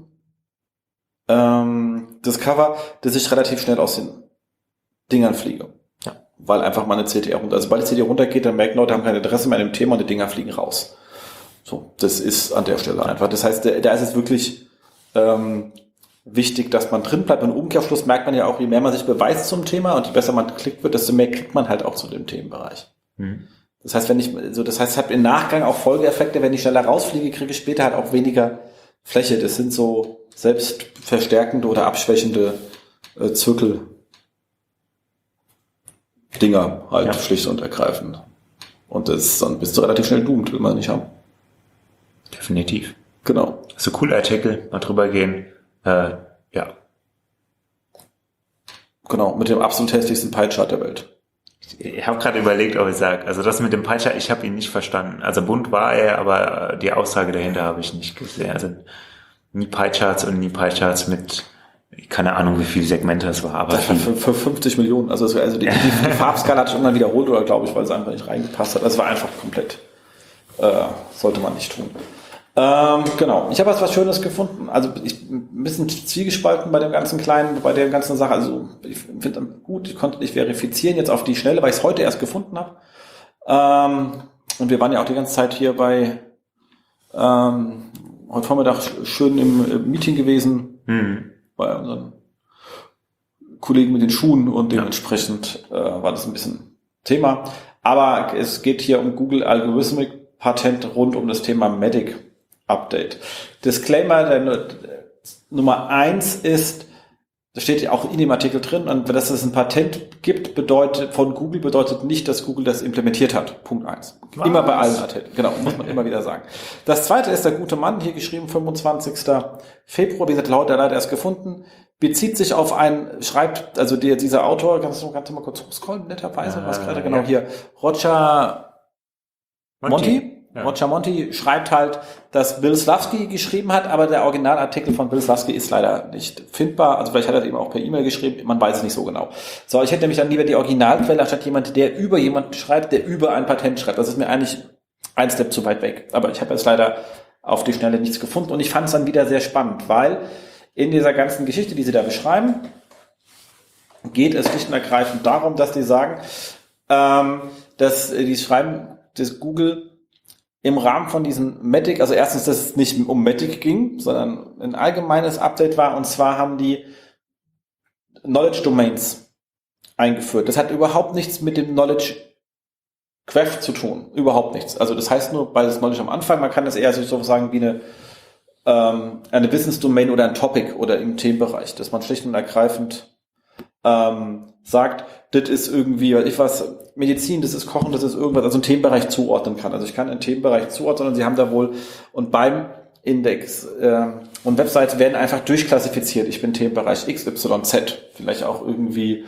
das Cover, dass ich relativ schnell aus den Dingern fliege. Ja. Weil einfach meine CTR runter, also sobald die CTR runtergeht, dann merken Leute, haben kein Interesse mehr an dem Thema und die Dinger fliegen raus. So, das ist an der Stelle einfach. Das heißt, da ist es wirklich wichtig, dass man drin bleibt. Und im Umkehrschluss merkt man ja auch, je mehr man sich beweist zum Thema und je besser man geklickt wird, desto mehr klickt man halt auch zu dem Themenbereich. Das heißt, ich habe im Nachgang auch Folgeeffekte, wenn ich schneller rausfliege, kriege ich später halt auch weniger Fläche. Das sind so selbstverstärkende oder abschwächende Zirkel-Dinger halt, schlicht und ergreifend. Und dann bist du relativ schnell doomed, will man nicht haben. Definitiv. Genau. So coole Artikel, mal drüber gehen. Ja. Genau, mit dem absolut hässlichsten Pie-Chart der Welt. Ich habe gerade überlegt, ob ich sage, also das mit dem Pie-Chart, ich habe ihn nicht verstanden. Also bunt war er, aber die Aussage dahinter habe ich nicht gesehen. Also nie Pie-Charts und nie Pie-Charts mit, keine Ahnung, wie viele Segmente es war. Aber für 50 Millionen. Also die Farbskala hatte ich irgendwann wiederholt, oder glaube ich, weil es einfach nicht reingepasst hat. Das war einfach komplett, sollte man nicht tun. Genau. Ich habe was Schönes gefunden. Also ich ein bisschen zwiegespalten bei dem ganzen Kleinen, bei der ganzen Sache. Also ich finde gut, ich konnte nicht verifizieren jetzt auf die Schnelle, weil ich es heute erst gefunden habe. Und wir waren ja auch die ganze Zeit hier bei heute Vormittag schön im Meeting gewesen bei unseren Kollegen mit den Schuhen und dementsprechend war das ein bisschen Thema. Aber es geht hier um Google Algorithmic Patent rund um das Thema Medic Update. Disclaimer, der Nummer 1 ist, das steht ja auch in dem Artikel drin, und dass es ein Patent gibt, von Google bedeutet nicht, dass Google das implementiert hat. Punkt 1. Immer bei allen Artikeln. Genau, muss man immer wieder sagen. Das zweite ist der gute Mann, hier geschrieben, 25. Februar, wie gesagt, heute leider erst gefunden, bezieht sich auf schreibt, also dieser Autor, kannst du mal kurz hochscrollen, netterweise, was gerade, genau hier, Roger Monti. Ja. Roger Monti schreibt halt, dass Bill Slawski geschrieben hat, aber der Originalartikel von Bill Slawski ist leider nicht findbar. Also vielleicht hat er eben auch per E-Mail geschrieben, man weiß es nicht so genau. So, ich hätte nämlich dann lieber die Originalquelle, anstatt jemand, der über jemanden schreibt, der über ein Patent schreibt. Das ist mir eigentlich ein Step zu weit weg. Aber ich habe jetzt leider auf die Schnelle nichts gefunden und ich fand es dann wieder sehr spannend, weil in dieser ganzen Geschichte, die sie da beschreiben, geht es schlicht und ergreifend darum, dass die sagen, dass Google im Rahmen von diesem Medic, also erstens, dass es nicht um Medic ging, sondern ein allgemeines Update war, und zwar haben die Knowledge Domains eingeführt. Das hat überhaupt nichts mit dem Knowledge Graph zu tun. Überhaupt nichts. Also das heißt nur, bei das Knowledge am Anfang, man kann das eher so sagen wie eine Business Domain oder ein Topic oder im Themenbereich, dass man schlicht und ergreifend sagt, das ist irgendwie, Medizin, das ist Kochen, das ist irgendwas, also einen Themenbereich zuordnen kann. Also ich kann einen Themenbereich zuordnen und sie haben da wohl, und beim Index und Websites werden einfach durchklassifiziert. Ich bin Themenbereich XYZ, vielleicht auch irgendwie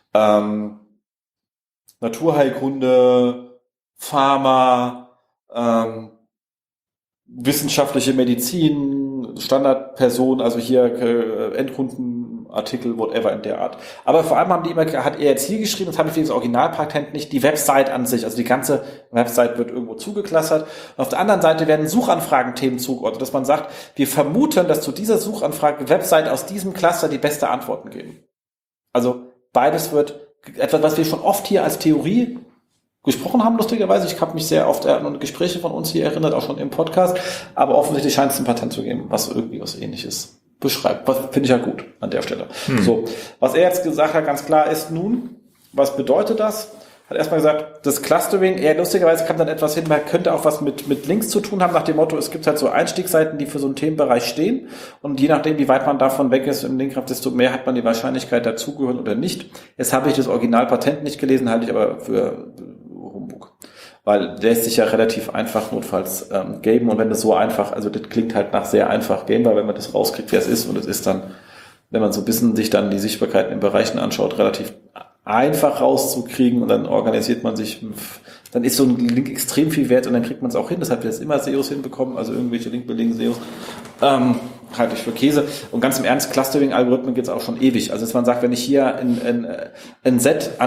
Naturheilkunde, Pharma, wissenschaftliche Medizin, Standardperson, also hier Endkundenartikel, whatever in der Art. Aber vor allem hat er jetzt hier geschrieben, das habe ich für das Originalpatent nicht, die Website an sich, also die ganze Website wird irgendwo zugeklassert. Und auf der anderen Seite werden Suchanfragen-Themen zugeordnet, dass man sagt, wir vermuten, dass zu dieser Suchanfrage Website aus diesem Cluster die beste Antworten geben. Also beides wird etwas, was wir schon oft hier als Theorie gesprochen haben, lustigerweise. Ich habe mich sehr oft an Gespräche von uns hier erinnert, auch schon im Podcast, aber offensichtlich scheint es ein Patent zu geben, was irgendwie was Ähnliches beschreibt. Was finde ich ja gut an der Stelle. So, was er jetzt gesagt hat, ganz klar ist nun, was bedeutet das? Hat erstmal gesagt, das Clustering, lustigerweise kam dann etwas hin, man könnte auch was mit Links zu tun haben, nach dem Motto, es gibt halt so Einstiegsseiten, die für so einen Themenbereich stehen, und je nachdem, wie weit man davon weg ist im Linkgraph, desto mehr hat man die Wahrscheinlichkeit, dazugehören oder nicht. Jetzt habe ich das Originalpatent nicht gelesen, halte ich aber für Humbug. Weil der ist sich ja relativ einfach notfalls gamen, und wenn das so einfach, also das klingt halt nach sehr einfach gamebar, wenn man das rauskriegt, wer es ist, und es ist dann, wenn man so ein bisschen sich dann die Sichtbarkeiten in Bereichen anschaut, relativ einfach rauszukriegen, und dann organisiert man sich, dann ist so ein Link extrem viel wert und dann kriegt man es auch hin. Deshalb wird es immer SEOs hinbekommen, also irgendwelche linkbelegen SEOs, halte ich für Käse. Und ganz im Ernst, Clustering-Algorithmen geht es auch schon ewig. Also dass man sagt, wenn ich hier ein Set an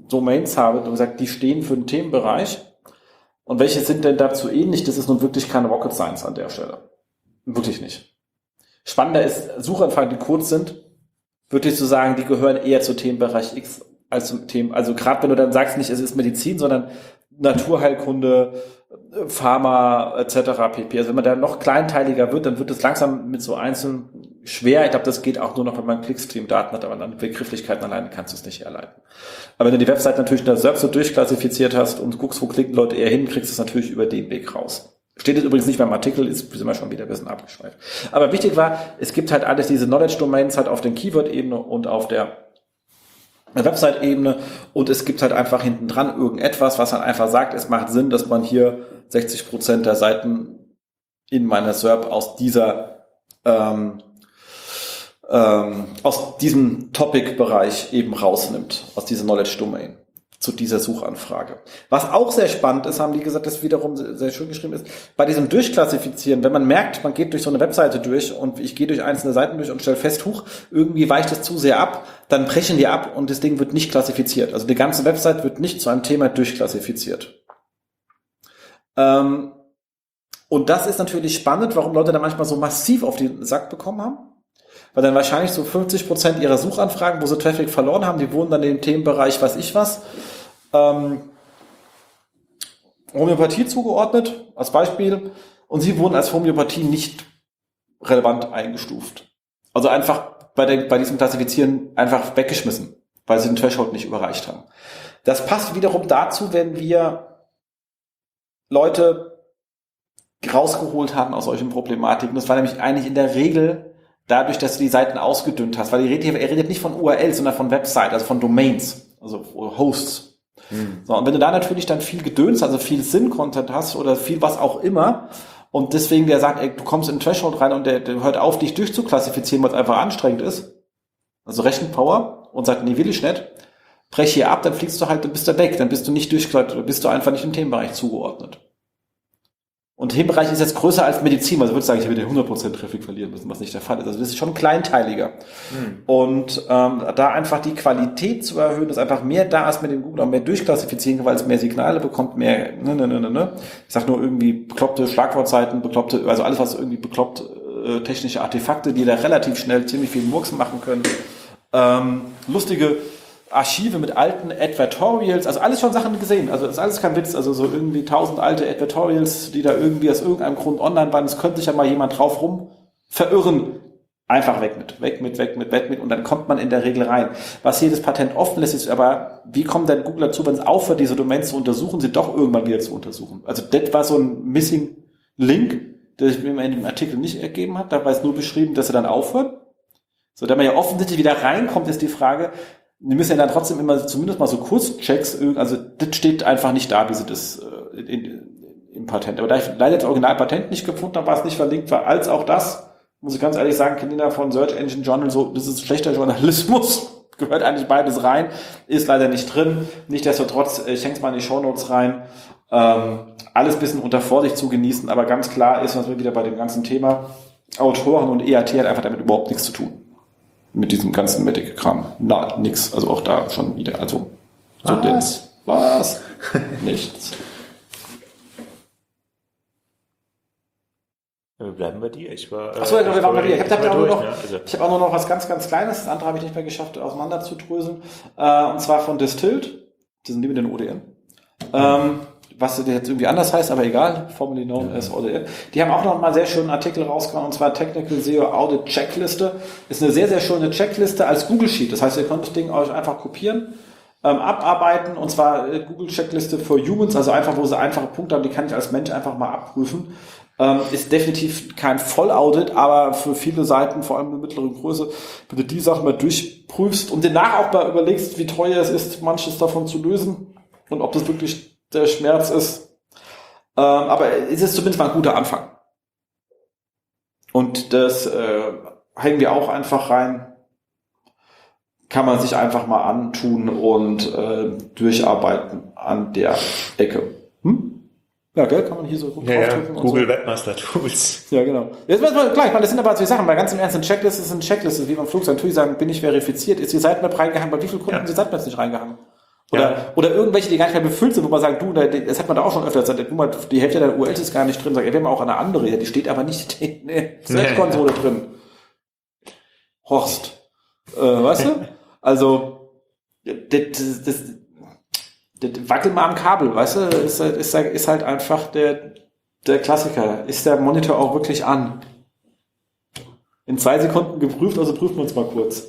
Domains habe und gesagt, die stehen für einen Themenbereich und welche sind denn dazu ähnlich, das ist nun wirklich keine Rocket Science an der Stelle. Wirklich nicht. Spannender ist, Suchanfragen, die kurz sind, würde ich so sagen, die gehören eher zu Themenbereich X als zum Themen, also gerade wenn du dann sagst, nicht es ist Medizin, sondern Naturheilkunde, Pharma etc. pp. Also wenn man da noch kleinteiliger wird, dann wird es langsam mit so einzelnen schwer. Ich glaube, das geht auch nur noch, wenn man Clickstream-Daten hat, aber dann Begrifflichkeiten alleine kannst du es nicht herleiten. Aber wenn du die Website natürlich da selbst so durchklassifiziert hast und guckst, wo klicken Leute eher hin, kriegst du es natürlich über den Weg raus. Steht jetzt übrigens nicht beim Artikel, sind wir schon wieder ein bisschen abgeschweift. Aber wichtig war, es gibt halt alles diese Knowledge-Domains halt auf der Keyword-Ebene und auf der Website-Ebene und es gibt halt einfach hinten dran irgendetwas, was halt einfach sagt, es macht Sinn, dass man hier 60% der Seiten in meiner SERP aus diesem Topic-Bereich eben rausnimmt, aus dieser Knowledge-Domain zu dieser Suchanfrage. Was auch sehr spannend ist, haben die gesagt, das wiederum sehr schön geschrieben ist, bei diesem Durchklassifizieren, wenn man merkt, man geht durch so eine Webseite durch und ich gehe durch einzelne Seiten durch und stelle fest, irgendwie weicht es zu sehr ab, dann brechen die ab und das Ding wird nicht klassifiziert. Also die ganze Website wird nicht zu einem Thema durchklassifiziert. Und das ist natürlich spannend, warum Leute da manchmal so massiv auf den Sack bekommen haben. Weil dann wahrscheinlich so 50% ihrer Suchanfragen, wo sie Traffic verloren haben, die wurden dann in dem Themenbereich, weiß ich was, Homöopathie zugeordnet, als Beispiel, und sie wurden als Homöopathie nicht relevant eingestuft. Also einfach bei diesem Klassifizieren einfach weggeschmissen, weil sie den Threshold nicht überreicht haben. Das passt wiederum dazu, wenn wir Leute rausgeholt haben aus solchen Problematiken. Das war nämlich eigentlich in der Regel dadurch, dass du die Seiten ausgedünnt hast, weil er redet nicht von URLs, sondern von Website, also von Domains, also Hosts. So, und wenn du da natürlich dann viel Gedöns, also viel Sinn-Content hast oder viel was auch immer und deswegen der sagt, ey, du kommst in den Threshold rein und der hört auf, dich durchzuklassifizieren, weil es einfach anstrengend ist, also Rechenpower und sagt, nee, will ich nicht, brech hier ab, dann fliegst du halt, dann bist du weg, dann bist du nicht durchgeklappt, dann bist du einfach nicht im Themenbereich zugeordnet. Und Themenbereich ist jetzt größer als Medizin, also würde ich sagen, ich würde 100% Traffic verlieren müssen, was nicht der Fall ist. Also das ist schon kleinteiliger. Und da einfach die Qualität zu erhöhen, dass einfach mehr da ist mit dem Google, auch mehr durchklassifizieren kann, weil es mehr Signale bekommt, mehr Ich sag nur irgendwie bekloppte Schlagwortseiten, bekloppte, also alles, was irgendwie bekloppt, technische Artefakte, die da relativ schnell ziemlich viel Murks machen können. Lustige Archive mit alten Advertorials, also alles schon Sachen gesehen, also das ist alles kein Witz, also so irgendwie 1000 alte Advertorials, die da irgendwie aus irgendeinem Grund online waren, es könnte sich ja mal jemand drauf rum verirren, einfach weg mit und dann kommt man in der Regel rein. Was hier das Patent offen lässt, ist aber, wie kommt denn Google dazu, wenn es aufhört, diese Domains zu untersuchen, sie doch irgendwann wieder zu untersuchen. Also das war so ein Missing Link, der sich mir in dem Artikel nicht ergeben hat, da war es nur beschrieben, dass er dann aufhört. So, da man ja offensichtlich wieder reinkommt, ist die Frage, die müssen ja dann trotzdem immer zumindest mal so Kurzchecks, also das steht einfach nicht da, wie sie das im Patent. Aber da ich leider das Originalpatent nicht gefunden habe, war es nicht verlinkt war, als auch das, muss ich ganz ehrlich sagen, Kinder von Search Engine Journal, so, das ist schlechter Journalismus, gehört eigentlich beides rein, ist leider nicht drin. Nichtsdestotrotz, ich hänge es mal in die Shownotes rein. Alles ein bisschen unter Vorsicht zu genießen, aber ganz klar ist, was wir wieder bei dem ganzen Thema Autoren und EAT hat einfach damit überhaupt nichts zu tun. Mit diesem ganzen Medical-Kram. Na, nix. Also auch da schon wieder. Also, so was? Nichts. Wir bleiben bei dir. Achso, wir waren bei dir. Ich habe auch nur noch was ganz, ganz Kleines. Das andere habe ich nicht mehr geschafft, auseinander zu dröseln. Und zwar von Distilled. Die sind neben den ODN. Was jetzt irgendwie anders heißt, aber egal, formerly known as ODN. Die haben auch noch mal einen sehr schönen Artikel rausgehauen, und zwar Technical SEO Audit Checkliste. Ist eine sehr, sehr schöne Checkliste als Google Sheet. Das heißt, ihr könnt das Ding euch einfach kopieren, abarbeiten, und zwar Google Checkliste for Humans, also einfach, wo sie einfache Punkte haben, die kann ich als Mensch einfach mal abprüfen. Ist definitiv kein Vollaudit, aber für viele Seiten, vor allem in mittleren Größe, wenn du die Sachen mal durchprüfst und danach auch mal überlegst, wie teuer es ist, manches davon zu lösen und ob das wirklich der Schmerz ist. Aber es ist zumindest mal ein guter Anfang. Und das hängen wir auch einfach rein. Kann man sich einfach mal antun und durcharbeiten an der Ecke. Ja, gell? Kann man hier so gut draufdrücken. Google so. Webmaster Tools. Ja, genau. Jetzt müssen wir gleich, das sind aber zwei Sachen, weil ganz im Ernst, eine Checkliste ist eine Checkliste, wie beim Flugzeug. Natürlich sagen, bin ich verifiziert, ist die Sitemap reingehangen, bei wie vielen Kunden sind die Sitemaps nicht reingehangen? Oder irgendwelche, die gar nicht mehr befüllt sind, wo man sagt, du, das hat man da auch schon öfter gesagt, du mal, die Hälfte der URLs ist gar nicht drin, sagt, wir haben auch eine andere, ja, die steht aber nicht in der Search-Konsole drin. Horst. Weißt du? Also, das wackelt mal am Kabel, weißt du? Ist halt einfach der Klassiker. Ist der Monitor auch wirklich an? In 2 Sekunden geprüft, also prüfen wir uns mal kurz.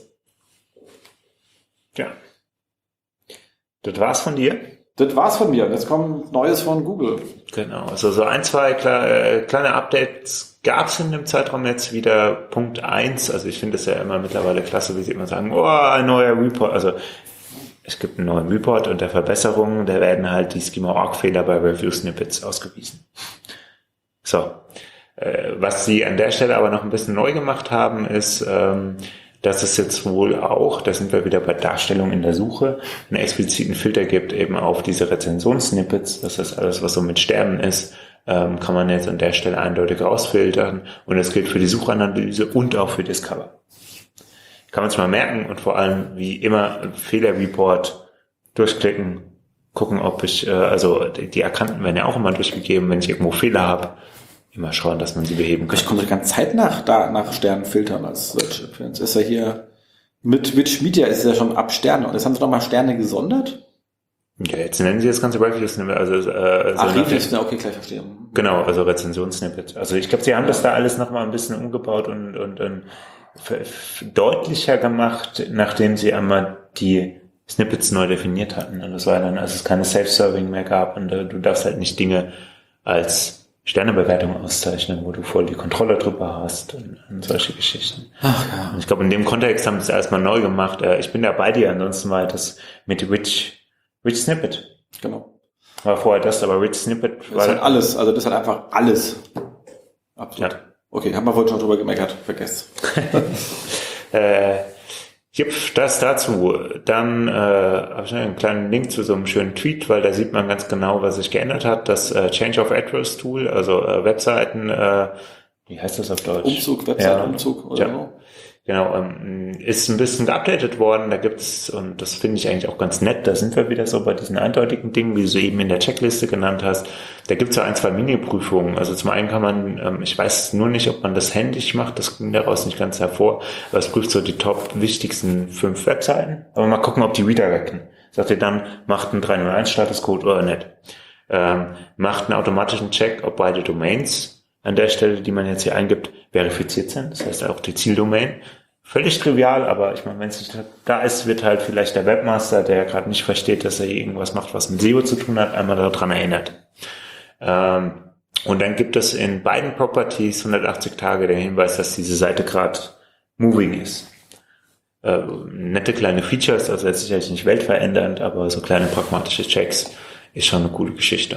Ja. Das war's von dir? Das war's von mir. Jetzt kommt Neues von Google. Genau. Also so 1, 2 kleine Updates gab's in dem Zeitraum jetzt wieder. Punkt 1. Also ich finde es ja immer mittlerweile klasse, wie sie immer sagen, ein neuer Report. Also es gibt einen neuen Report unter Verbesserungen. Da werden halt die Schema-Org-Fehler bei Review-Snippets ausgewiesen. So. Was sie an der Stelle aber noch ein bisschen neu gemacht haben, ist, dass es jetzt wohl auch, da sind wir wieder bei Darstellung in der Suche, einen expliziten Filter gibt eben auf diese Rezensionssnippets. Das heißt, alles, was so mit Sternen ist, kann man jetzt an der Stelle eindeutig rausfiltern. Und das gilt für die Suchanalyse und auch für Discover. Kann man es mal merken und vor allem, wie immer, Fehlerreport durchklicken, gucken, ob ich, also die Erkannten werden ja auch immer durchgegeben, wenn ich irgendwo Fehler habe, immer schauen, dass man sie beheben kann. Ich komme die ganze Zeit nach Sternen filtern als Search. Jetzt ist ja hier mit Witch Media ist ja schon ab Sterne. Und jetzt haben sie nochmal Sterne gesondert. Ja, jetzt nennen sie das ganze Review-Snippet. Review-Snippet, okay, gleich verstehe. Genau, also Rezensionssnippet. Also ich glaube, sie haben das da alles nochmal ein bisschen umgebaut und deutlicher gemacht, nachdem sie einmal die Snippets neu definiert hatten. Und das war dann, als es keine Self-Serving mehr gab und du darfst halt nicht Dinge als Sternebewertung auszeichnen, wo du voll die Kontrolle drüber hast und solche Geschichten. Ach ja. Und ich glaube, in dem Kontext haben sie es erstmal neu gemacht. Ich bin da bei dir, ansonsten war das mit Rich Snippet. Genau. War vorher das, aber Rich Snippet war... Das ist halt alles, also das ist halt einfach alles. Absolut. Ja. Okay, haben wir vorhin schon drüber gemeckert, vergesst. Das dazu. Dann habe ich einen kleinen Link zu so einem schönen Tweet, weil da sieht man ganz genau, was sich geändert hat. Das Change of Address Tool, also Webseiten, wie heißt das auf Deutsch? Umzug, Webseitenumzug oder so. Genau, ist ein bisschen geupdatet worden. Da gibt's, und das finde ich eigentlich auch ganz nett, da sind wir wieder so bei diesen eindeutigen Dingen, wie du eben in der Checkliste genannt hast. Da gibt's ja 1, 2 Mini-Prüfungen. Also zum einen kann man, ich weiß nur nicht, ob man das händisch macht, das ging daraus nicht ganz hervor, aber es prüft so die top wichtigsten 5 Webseiten. Aber mal gucken, ob die redirecten. Sagt ihr dann, macht einen 301-Statuscode oder nicht. Macht einen automatischen Check, ob beide Domains an der Stelle, die man jetzt hier eingibt, verifiziert sind. Das heißt auch die Zieldomain. Völlig trivial, aber ich meine, wenn es nicht da ist, wird halt vielleicht der Webmaster, der gerade nicht versteht, dass er hier irgendwas macht, was mit SEO zu tun hat, einmal daran erinnert. Und dann gibt es in beiden Properties 180 Tage den Hinweis, dass diese Seite gerade moving ist. Nette kleine Features, also jetzt sicherlich nicht weltverändernd, aber so kleine pragmatische Checks ist schon eine coole Geschichte.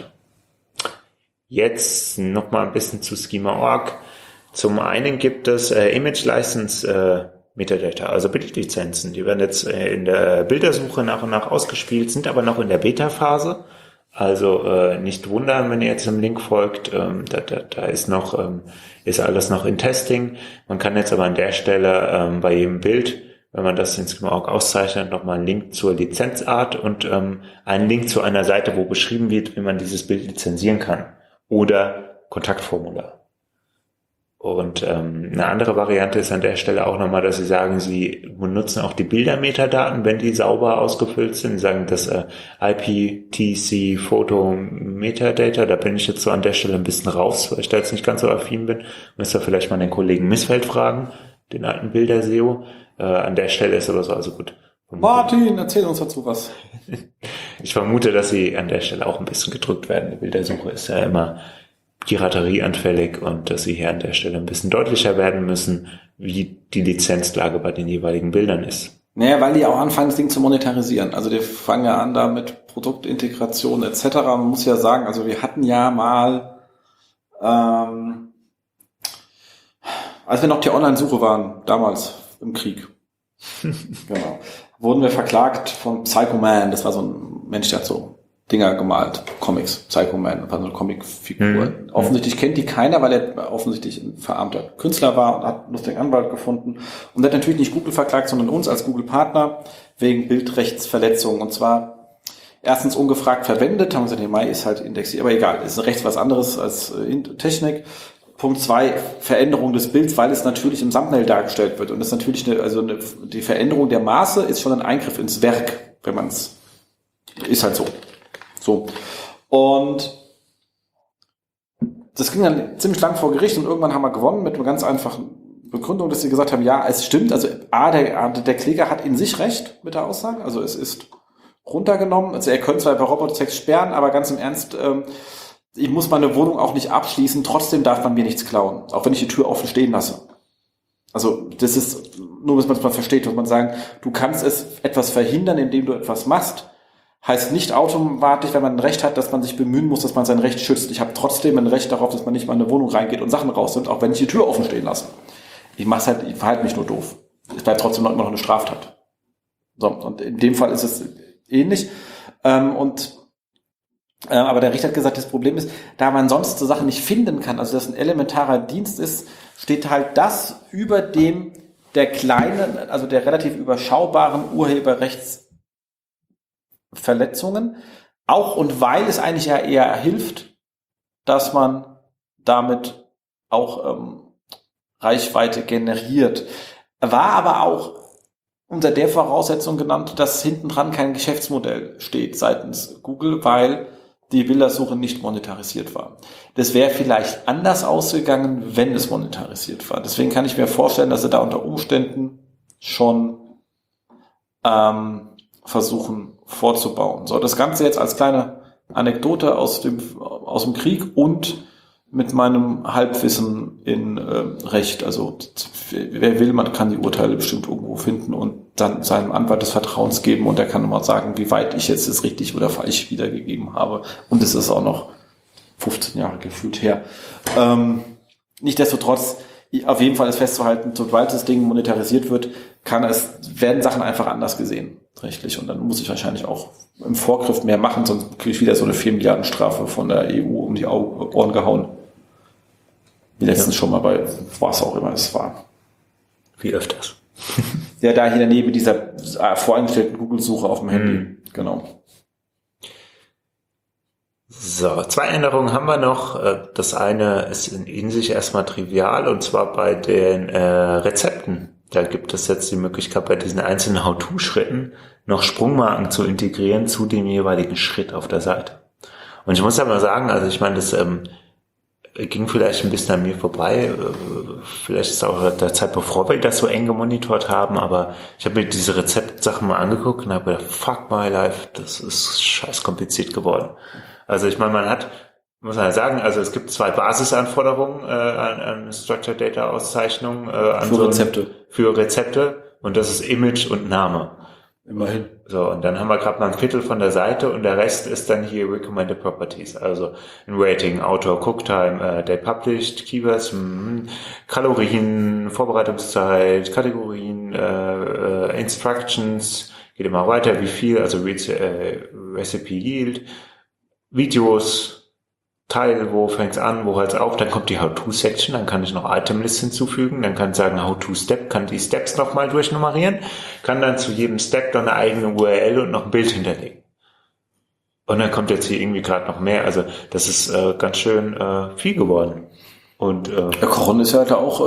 Jetzt noch mal ein bisschen zu Schema.org. Zum einen gibt es Image License Metadata, also Bildlizenzen. Die werden jetzt in der Bildersuche nach und nach ausgespielt, sind aber noch in der Beta-Phase. Also nicht wundern, wenn ihr jetzt dem Link folgt. Da ist noch ist alles noch in Testing. Man kann jetzt aber an der Stelle bei jedem Bild, wenn man das in Schema.org auszeichnet, nochmal einen Link zur Lizenzart und einen Link zu einer Seite, wo beschrieben wird, wie man dieses Bild lizenzieren kann. Oder Kontaktformular. Und eine andere Variante ist an der Stelle auch nochmal, dass sie sagen, sie benutzen auch die Bilder-Metadaten, wenn die sauber ausgefüllt sind. Sie sagen, das IPTC Photo Metadata, da bin ich jetzt so an der Stelle ein bisschen raus, weil ich da jetzt nicht ganz so affin bin. Müsst ihr vielleicht mal den Kollegen Missfeld fragen, den alten Bilder-SEO. An der Stelle ist aber so, also gut. Martin, erzähl uns dazu was. Ich vermute, dass sie an der Stelle auch ein bisschen gedrückt werden. Die Bildersuche ist ja immer piraterieanfällig und dass sie hier an der Stelle ein bisschen deutlicher werden müssen, wie die Lizenzlage bei den jeweiligen Bildern ist. Naja, weil die auch anfangen, das Ding zu monetarisieren. Also die fangen ja an da mit Produktintegration etc. Man muss ja sagen, also wir hatten ja mal, als wir noch die Online-Suche waren, damals im Krieg, genau, wurden wir verklagt von Psycho Man. Das war so ein Mensch, der hat so Dinger gemalt, Comics, Psycho Man, das war so eine Comicfigur. Offensichtlich kennt die keiner, weil er offensichtlich ein verarmter Künstler war und hat einen lustigen Anwalt gefunden. Und der hat natürlich nicht Google verklagt, sondern uns als Google-Partner wegen Bildrechtsverletzungen. Und zwar erstens ungefragt verwendet, haben gesagt, Mai ist halt indexiert, aber egal, ist rechts was anderes als Technik. Punkt 2, Veränderung des Bilds, weil es natürlich im Thumbnail dargestellt wird. Und das ist natürlich die Veränderung der Maße ist schon ein Eingriff ins Werk, wenn man es, ist halt so. So. Und das ging dann ziemlich lang vor Gericht und irgendwann haben wir gewonnen mit einer ganz einfachen Begründung, dass sie gesagt haben, ja, es stimmt, also der Kläger hat in sich recht mit der Aussage, also es ist runtergenommen, also er könnte zwar bei Robotext sperren, aber ganz im Ernst, ich muss meine Wohnung auch nicht abschließen, trotzdem darf man mir nichts klauen, auch wenn ich die Tür offen stehen lasse. Also das ist, nur bis man es mal versteht, muss man sagen, du kannst etwas verhindern, indem du etwas machst, heißt nicht automatisch, wenn man ein Recht hat, dass man sich bemühen muss, dass man sein Recht schützt. Ich habe trotzdem ein Recht darauf, dass man nicht mal in eine Wohnung reingeht und Sachen rausnimmt, auch wenn ich die Tür offen stehen lasse. Ich verhalte mich nur doof. Es bleibt trotzdem noch immer noch eine Straftat. So, und in dem Fall ist es ähnlich. Aber der Richter hat gesagt, das Problem ist, da man sonst so Sachen nicht finden kann, also das ein elementarer Dienst ist, steht halt das über dem der kleinen, also der relativ überschaubaren Urheberrechtsverletzungen, auch und weil es eigentlich ja eher hilft, dass man damit auch Reichweite generiert. War aber auch unter der Voraussetzung genannt, dass hinten dran kein Geschäftsmodell steht seitens Google, weil die Bildersuche nicht monetarisiert war. Das wäre vielleicht anders ausgegangen, wenn es monetarisiert war. Deswegen kann ich mir vorstellen, dass sie da unter Umständen schon versuchen vorzubauen. So, das Ganze jetzt als kleine Anekdote aus dem Krieg und mit meinem Halbwissen in Recht. Also wer will, man kann die Urteile bestimmt irgendwo finden und dann seinem Anwalt des Vertrauens geben und der kann mal sagen, wie weit ich jetzt es richtig oder falsch wiedergegeben habe. Und es ist auch noch 15 Jahre gefühlt her. Nichtsdestotrotz, auf jeden Fall ist festzuhalten, sobald das Ding monetarisiert wird, werden Sachen einfach anders gesehen, rechtlich. Und dann muss ich wahrscheinlich auch im Vorgriff mehr machen, sonst kriege ich wieder so eine 4 Milliarden Strafe von der EU um die Ohren gehauen. Wie letztens schon mal bei was auch immer es war. Wie öfters. Ja, da hier daneben dieser voreingestellten Google-Suche auf dem Handy. Genau. So, 2 Änderungen haben wir noch. Das eine ist in sich erstmal trivial, und zwar bei den Rezepten. Da gibt es jetzt die Möglichkeit, bei diesen einzelnen How-To-Schritten noch Sprungmarken zu integrieren zu dem jeweiligen Schritt auf der Seite. Und ich muss ja mal sagen, also ich meine, das ging vielleicht ein bisschen an mir vorbei. Vielleicht ist auch der Zeit, bevor wir das so eng gemonitort haben, aber ich habe mir diese Rezeptsachen mal angeguckt und habe gedacht, fuck my life, das ist scheiß kompliziert geworden. Also ich meine, muss man ja sagen, also es gibt 2 Basisanforderungen an Structured Data Auszeichnung für Rezepte, und das ist Image und Name. Immerhin. So, und dann haben wir gerade mal ein Viertel von der Seite und der Rest ist dann hier Recommended Properties, also ein Rating, Autor, Cooktime, Date Published, Keywords, Kalorien, Vorbereitungszeit, Kategorien, Instructions, geht immer weiter, wie viel, also Recipe Yield, Videos, Teil, wo fängt's an, wo hört's auf, dann kommt die How-To-Section, dann kann ich noch Item-List hinzufügen, dann kann ich sagen How-To-Step, kann die Steps nochmal durchnummerieren, kann dann zu jedem Step dann eine eigene URL und noch ein Bild hinterlegen. Und dann kommt jetzt hier irgendwie gerade noch mehr, also das ist ganz schön viel geworden. Und der Kochen ist ja halt auch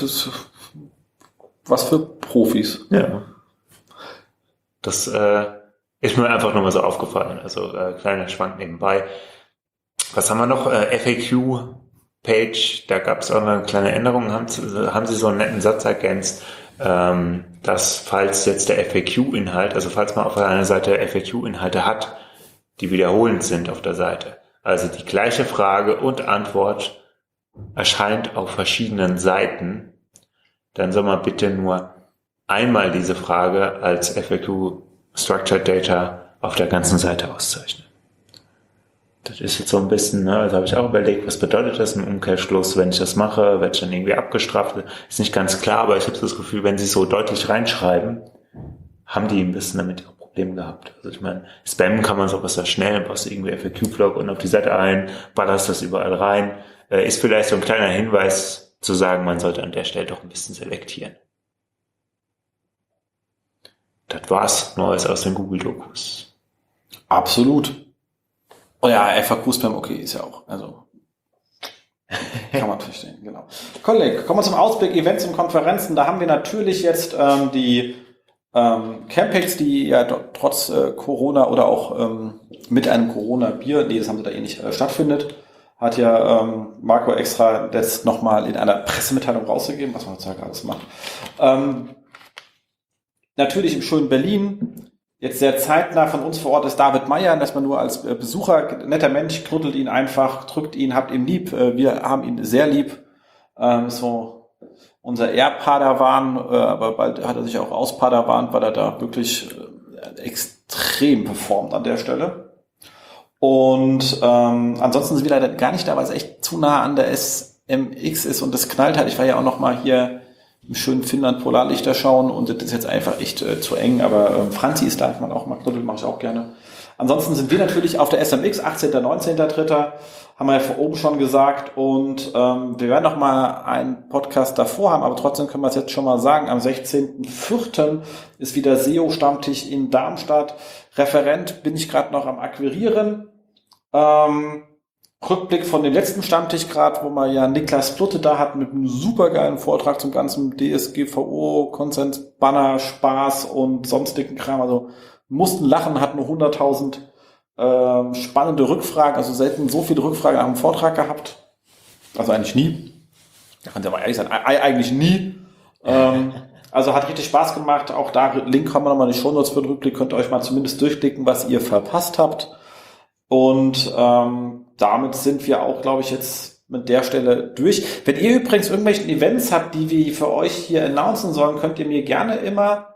was für Profis. Ja. Das ist mir einfach nur mal so aufgefallen, also kleiner Schwank nebenbei. Was haben wir noch? FAQ-Page, da gab es auch eine kleine Änderung, haben sie so einen netten Satz ergänzt, dass falls jetzt der FAQ-Inhalt, also falls man auf einer Seite FAQ-Inhalte hat, die wiederholend sind auf der Seite, also die gleiche Frage und Antwort erscheint auf verschiedenen Seiten, dann soll man bitte nur einmal diese Frage als FAQ Structured Data auf der ganzen Seite auszeichnen. Das ist jetzt so ein bisschen, ne, also habe ich auch überlegt, was bedeutet das im Umkehrschluss, wenn ich das mache, werde ich dann irgendwie abgestraft, ist nicht ganz klar, aber ich habe das Gefühl, wenn sie so deutlich reinschreiben, haben die ein bisschen damit ihre Probleme gehabt. Also ich meine, Spam kann man sowas ja schnell, passt irgendwie FAQ-Blog und auf die Seite ein, ballerst das überall rein, ist vielleicht so ein kleiner Hinweis zu sagen, man sollte an der Stelle doch ein bisschen selektieren. Das war's, Neues aus den Google-Dokus. Absolut. Oh ja, FAQ-Spam, okay, ist ja auch, also kann man verstehen, genau. Kollege, kommen wir zum Ausblick, Events und Konferenzen. Da haben wir natürlich jetzt die Campings, die ja trotz Corona oder auch mit einem Corona-Bier, nee, das haben sie da eh nicht, stattfindet, hat ja Marco extra das nochmal in einer Pressemitteilung rausgegeben, was man heutzutage alles macht. Natürlich im schönen Berlin. Jetzt sehr zeitnah von uns vor Ort ist David Meyer, dass man nur als Besucher, netter Mensch, knuddelt ihn einfach, drückt ihn, habt ihn lieb. Wir haben ihn sehr lieb. So unser Padawan, aber bald hat er sich auch auspadawan, weil er da wirklich extrem performt an der Stelle. Und ansonsten sind wir leider gar nicht da, weil es echt zu nah an der SMX ist und das knallt halt. Ich war ja auch noch mal hier im schönen Finnland Polarlichter schauen und das ist jetzt einfach echt zu eng, aber Franzi ist da, ich mag auch mal Knuddel, mache ich auch gerne. Ansonsten sind wir natürlich auf der SMX, 18., 19.3., haben wir ja vor oben schon gesagt und wir werden noch mal einen Podcast davor haben, aber trotzdem können wir es jetzt schon mal sagen, am 16.04. ist wieder SEO-Stammtisch in Darmstadt. Referent bin ich gerade noch am Akquirieren. Rückblick von dem letzten Stammtisch gerade, wo wir ja Niklas Plutte da hatten mit einem supergeilen Vortrag zum ganzen DSGVO, Consent, Banner, Spaß und sonstigen Kram. Also mussten lachen, hatten nur 100.000 spannende Rückfragen, also selten so viele Rückfragen nach dem Vortrag gehabt. Also eigentlich nie. Kann ich aber ehrlich sein, eigentlich nie. Also hat richtig Spaß gemacht. Auch da, Link haben wir nochmal in die Shownotes für den Rückblick, könnt ihr euch mal zumindest durchklicken, was ihr verpasst habt. Und damit sind wir auch, glaube ich, jetzt mit der Stelle durch. Wenn ihr übrigens irgendwelche Events habt, die wir für euch hier announcen sollen, könnt ihr mir gerne immer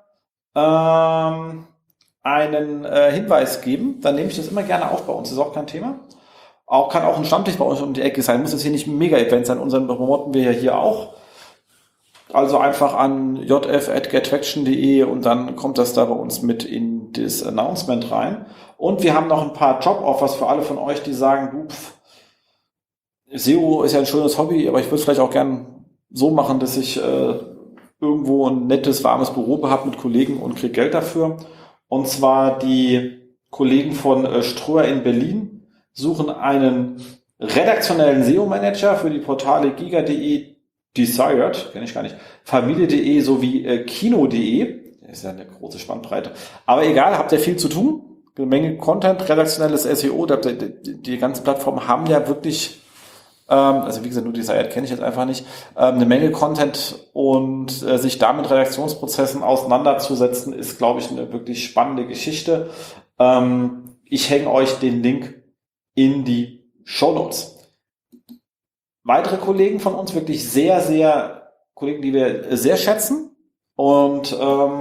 einen Hinweis geben. Dann nehme ich das immer gerne auf bei uns. Das ist auch kein Thema. Kann auch ein Stammtisch bei uns um die Ecke sein. Muss jetzt hier nicht ein Mega-Event sein. Unseren promoten wir ja hier auch. Also einfach an jf@gettraction.de und dann kommt das da bei uns mit in das Announcement rein. Und wir haben noch ein paar Job-Offers für alle von euch, die sagen, SEO ist ja ein schönes Hobby, aber ich würde es vielleicht auch gern so machen, dass ich irgendwo ein nettes, warmes Büro habe mit Kollegen und kriege Geld dafür. Und zwar die Kollegen von Ströer in Berlin suchen einen redaktionellen SEO-Manager für die Portale giga.de, Desired, kenne ich gar nicht, Familie.de sowie Kino.de. Das ist ja eine große Spannbreite. Aber egal, habt ihr viel zu tun. Eine Menge Content, redaktionelles SEO. Die ganzen Plattformen haben ja wirklich, also wie gesagt, nur Desired kenne ich jetzt einfach nicht, eine Menge Content und sich da mit Redaktionsprozessen auseinanderzusetzen, ist, glaube ich, eine wirklich spannende Geschichte. Ich hänge euch den Link in die Shownotes. Weitere Kollegen von uns, wirklich sehr, sehr Kollegen, die wir sehr schätzen und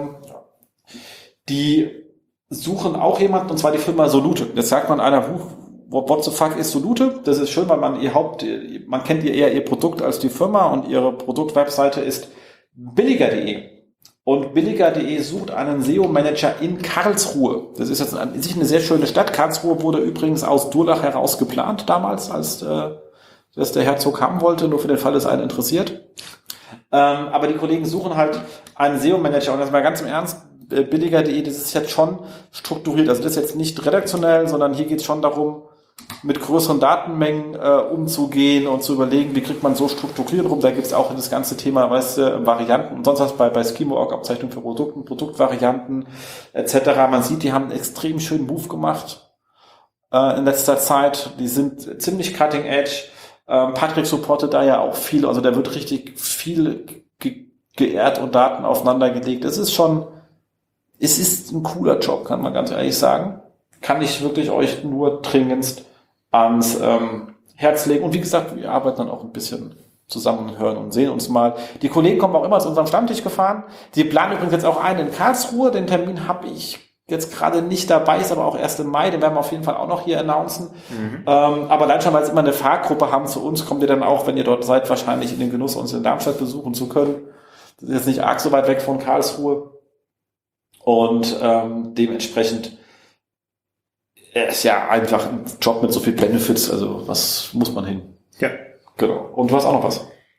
die suchen auch jemanden, und zwar die Firma Solute. Jetzt sagt man einer, what the fuck ist Solute? Das ist schön, weil man kennt eher ihr Produkt als die Firma und ihre Produktwebseite ist billiger.de. Und billiger.de sucht einen SEO-Manager in Karlsruhe. Das ist jetzt an sich eine sehr schöne Stadt. Karlsruhe wurde übrigens aus Durlach heraus geplant damals, als das der Herzog haben wollte, nur für den Fall, dass einen interessiert. Aber die Kollegen suchen halt einen SEO-Manager. Und das mal ganz im Ernst, billiger.de, das ist jetzt schon strukturiert. Also das ist jetzt nicht redaktionell, sondern hier geht es schon darum, mit größeren Datenmengen umzugehen und zu überlegen, wie kriegt man so strukturiert rum. Da gibt es auch das ganze Thema, Varianten und sonst was bei Schemo.org, Abzeichnung für Produkten, Produktvarianten etc. Man sieht, die haben einen extrem schönen Move gemacht in letzter Zeit. Die sind ziemlich cutting edge. Patrick supportet da ja auch viel, also da wird richtig viel geehrt und Daten aufeinander gelegt. Es ist ein cooler Job, kann man ganz ehrlich sagen. Kann ich wirklich euch nur dringendst ans Herz legen. Und wie gesagt, wir arbeiten dann auch ein bisschen zusammen, hören und sehen uns mal. Die Kollegen kommen auch immer zu unserem Stammtisch gefahren. Die planen übrigens jetzt auch einen in Karlsruhe. Den Termin habe ich jetzt gerade nicht dabei, ist aber auch erst im Mai. Den werden wir auf jeden Fall auch noch hier announcen. Aber allein schon, weil es immer eine Fahrgruppe haben zu uns, kommt ihr dann auch, wenn ihr dort seid, wahrscheinlich in den Genuss, uns in Darmstadt besuchen zu können. Das ist jetzt nicht arg so weit weg von Karlsruhe. Und dementsprechend ist ja einfach ein Job mit so viel Benefits, also was muss man hin? Ja. Genau. Und du hast auch noch was?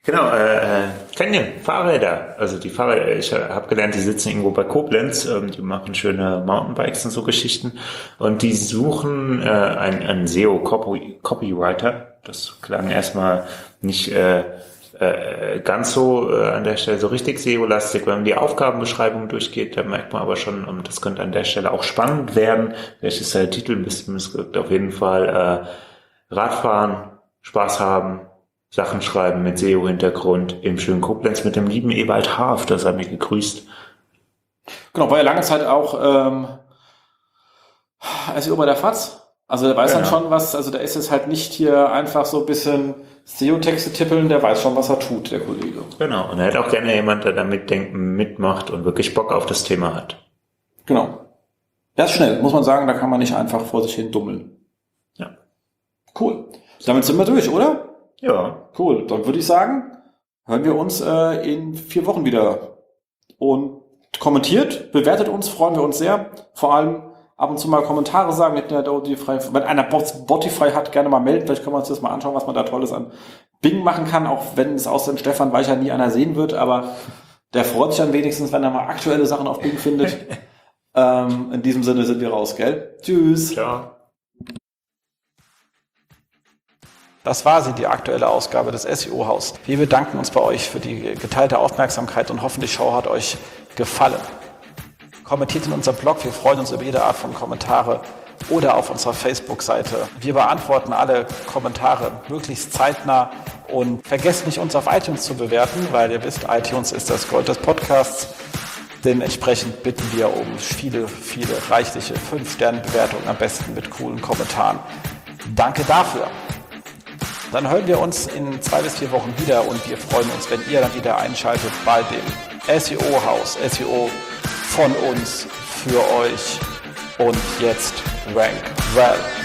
Genau, Canyon, Fahrräder. Also die Fahrräder, ich habe gelernt, die sitzen irgendwo bei Koblenz, die machen schöne Mountainbikes und so Geschichten. Und die suchen einen SEO-Copywriter. Das klang erstmal nicht ganz so an der Stelle so richtig SEO-lastig. Wenn man die Aufgabenbeschreibung durchgeht, da merkt man aber schon, das könnte an der Stelle auch spannend werden. Welches der Titel ist, auf jeden Fall Radfahren, Spaß haben, Sachen schreiben mit SEO-Hintergrund im schönen Koblenz mit dem lieben Ewald Haaf, das hat mich gegrüßt. Genau, war ja lange Zeit auch SEO bei der FAZ. Also der weiß dann schon was, also der ist jetzt halt nicht hier einfach so ein bisschen SEO-Texte tippeln, der weiß schon, was er tut, der Kollege. Genau, und er hat auch gerne jemand, der da mitmacht und wirklich Bock auf das Thema hat. Genau. Er ist schnell, muss man sagen, da kann man nicht einfach vor sich hin dummeln. Ja. Cool. Damit sind wir durch, oder? Ja. Cool, dann würde ich sagen, hören wir uns in 4 Wochen wieder. Und kommentiert, bewertet uns, freuen wir uns sehr. Vor allem ab und zu mal Kommentare sagen, wenn einer Spotify hat, gerne mal melden. Vielleicht können wir uns das mal anschauen, was man da Tolles an Bing machen kann, auch wenn es außer dem Stefan Weicher nie einer sehen wird, aber der freut sich dann wenigstens, wenn er mal aktuelle Sachen auf Bing findet. In diesem Sinne sind wir raus, gell? Tschüss. Ciao. Das war sie, die aktuelle Ausgabe des SEO-Haus. Wir bedanken uns bei euch für die geteilte Aufmerksamkeit und hoffen, die Show hat euch gefallen. Kommentiert in unserem Blog, wir freuen uns über jede Art von Kommentare oder auf unserer Facebook-Seite. Wir beantworten alle Kommentare möglichst zeitnah und vergesst nicht, uns auf iTunes zu bewerten, weil ihr wisst, iTunes ist das Gold des Podcasts. Dementsprechend bitten wir um viele reichliche 5-Sterne-Bewertungen, am besten mit coolen Kommentaren. Danke dafür. Dann hören wir uns in 2 bis 4 Wochen wieder und wir freuen uns, wenn ihr dann wieder einschaltet bei dem SEO-Haus. SEO von uns, für euch und jetzt Rank Well.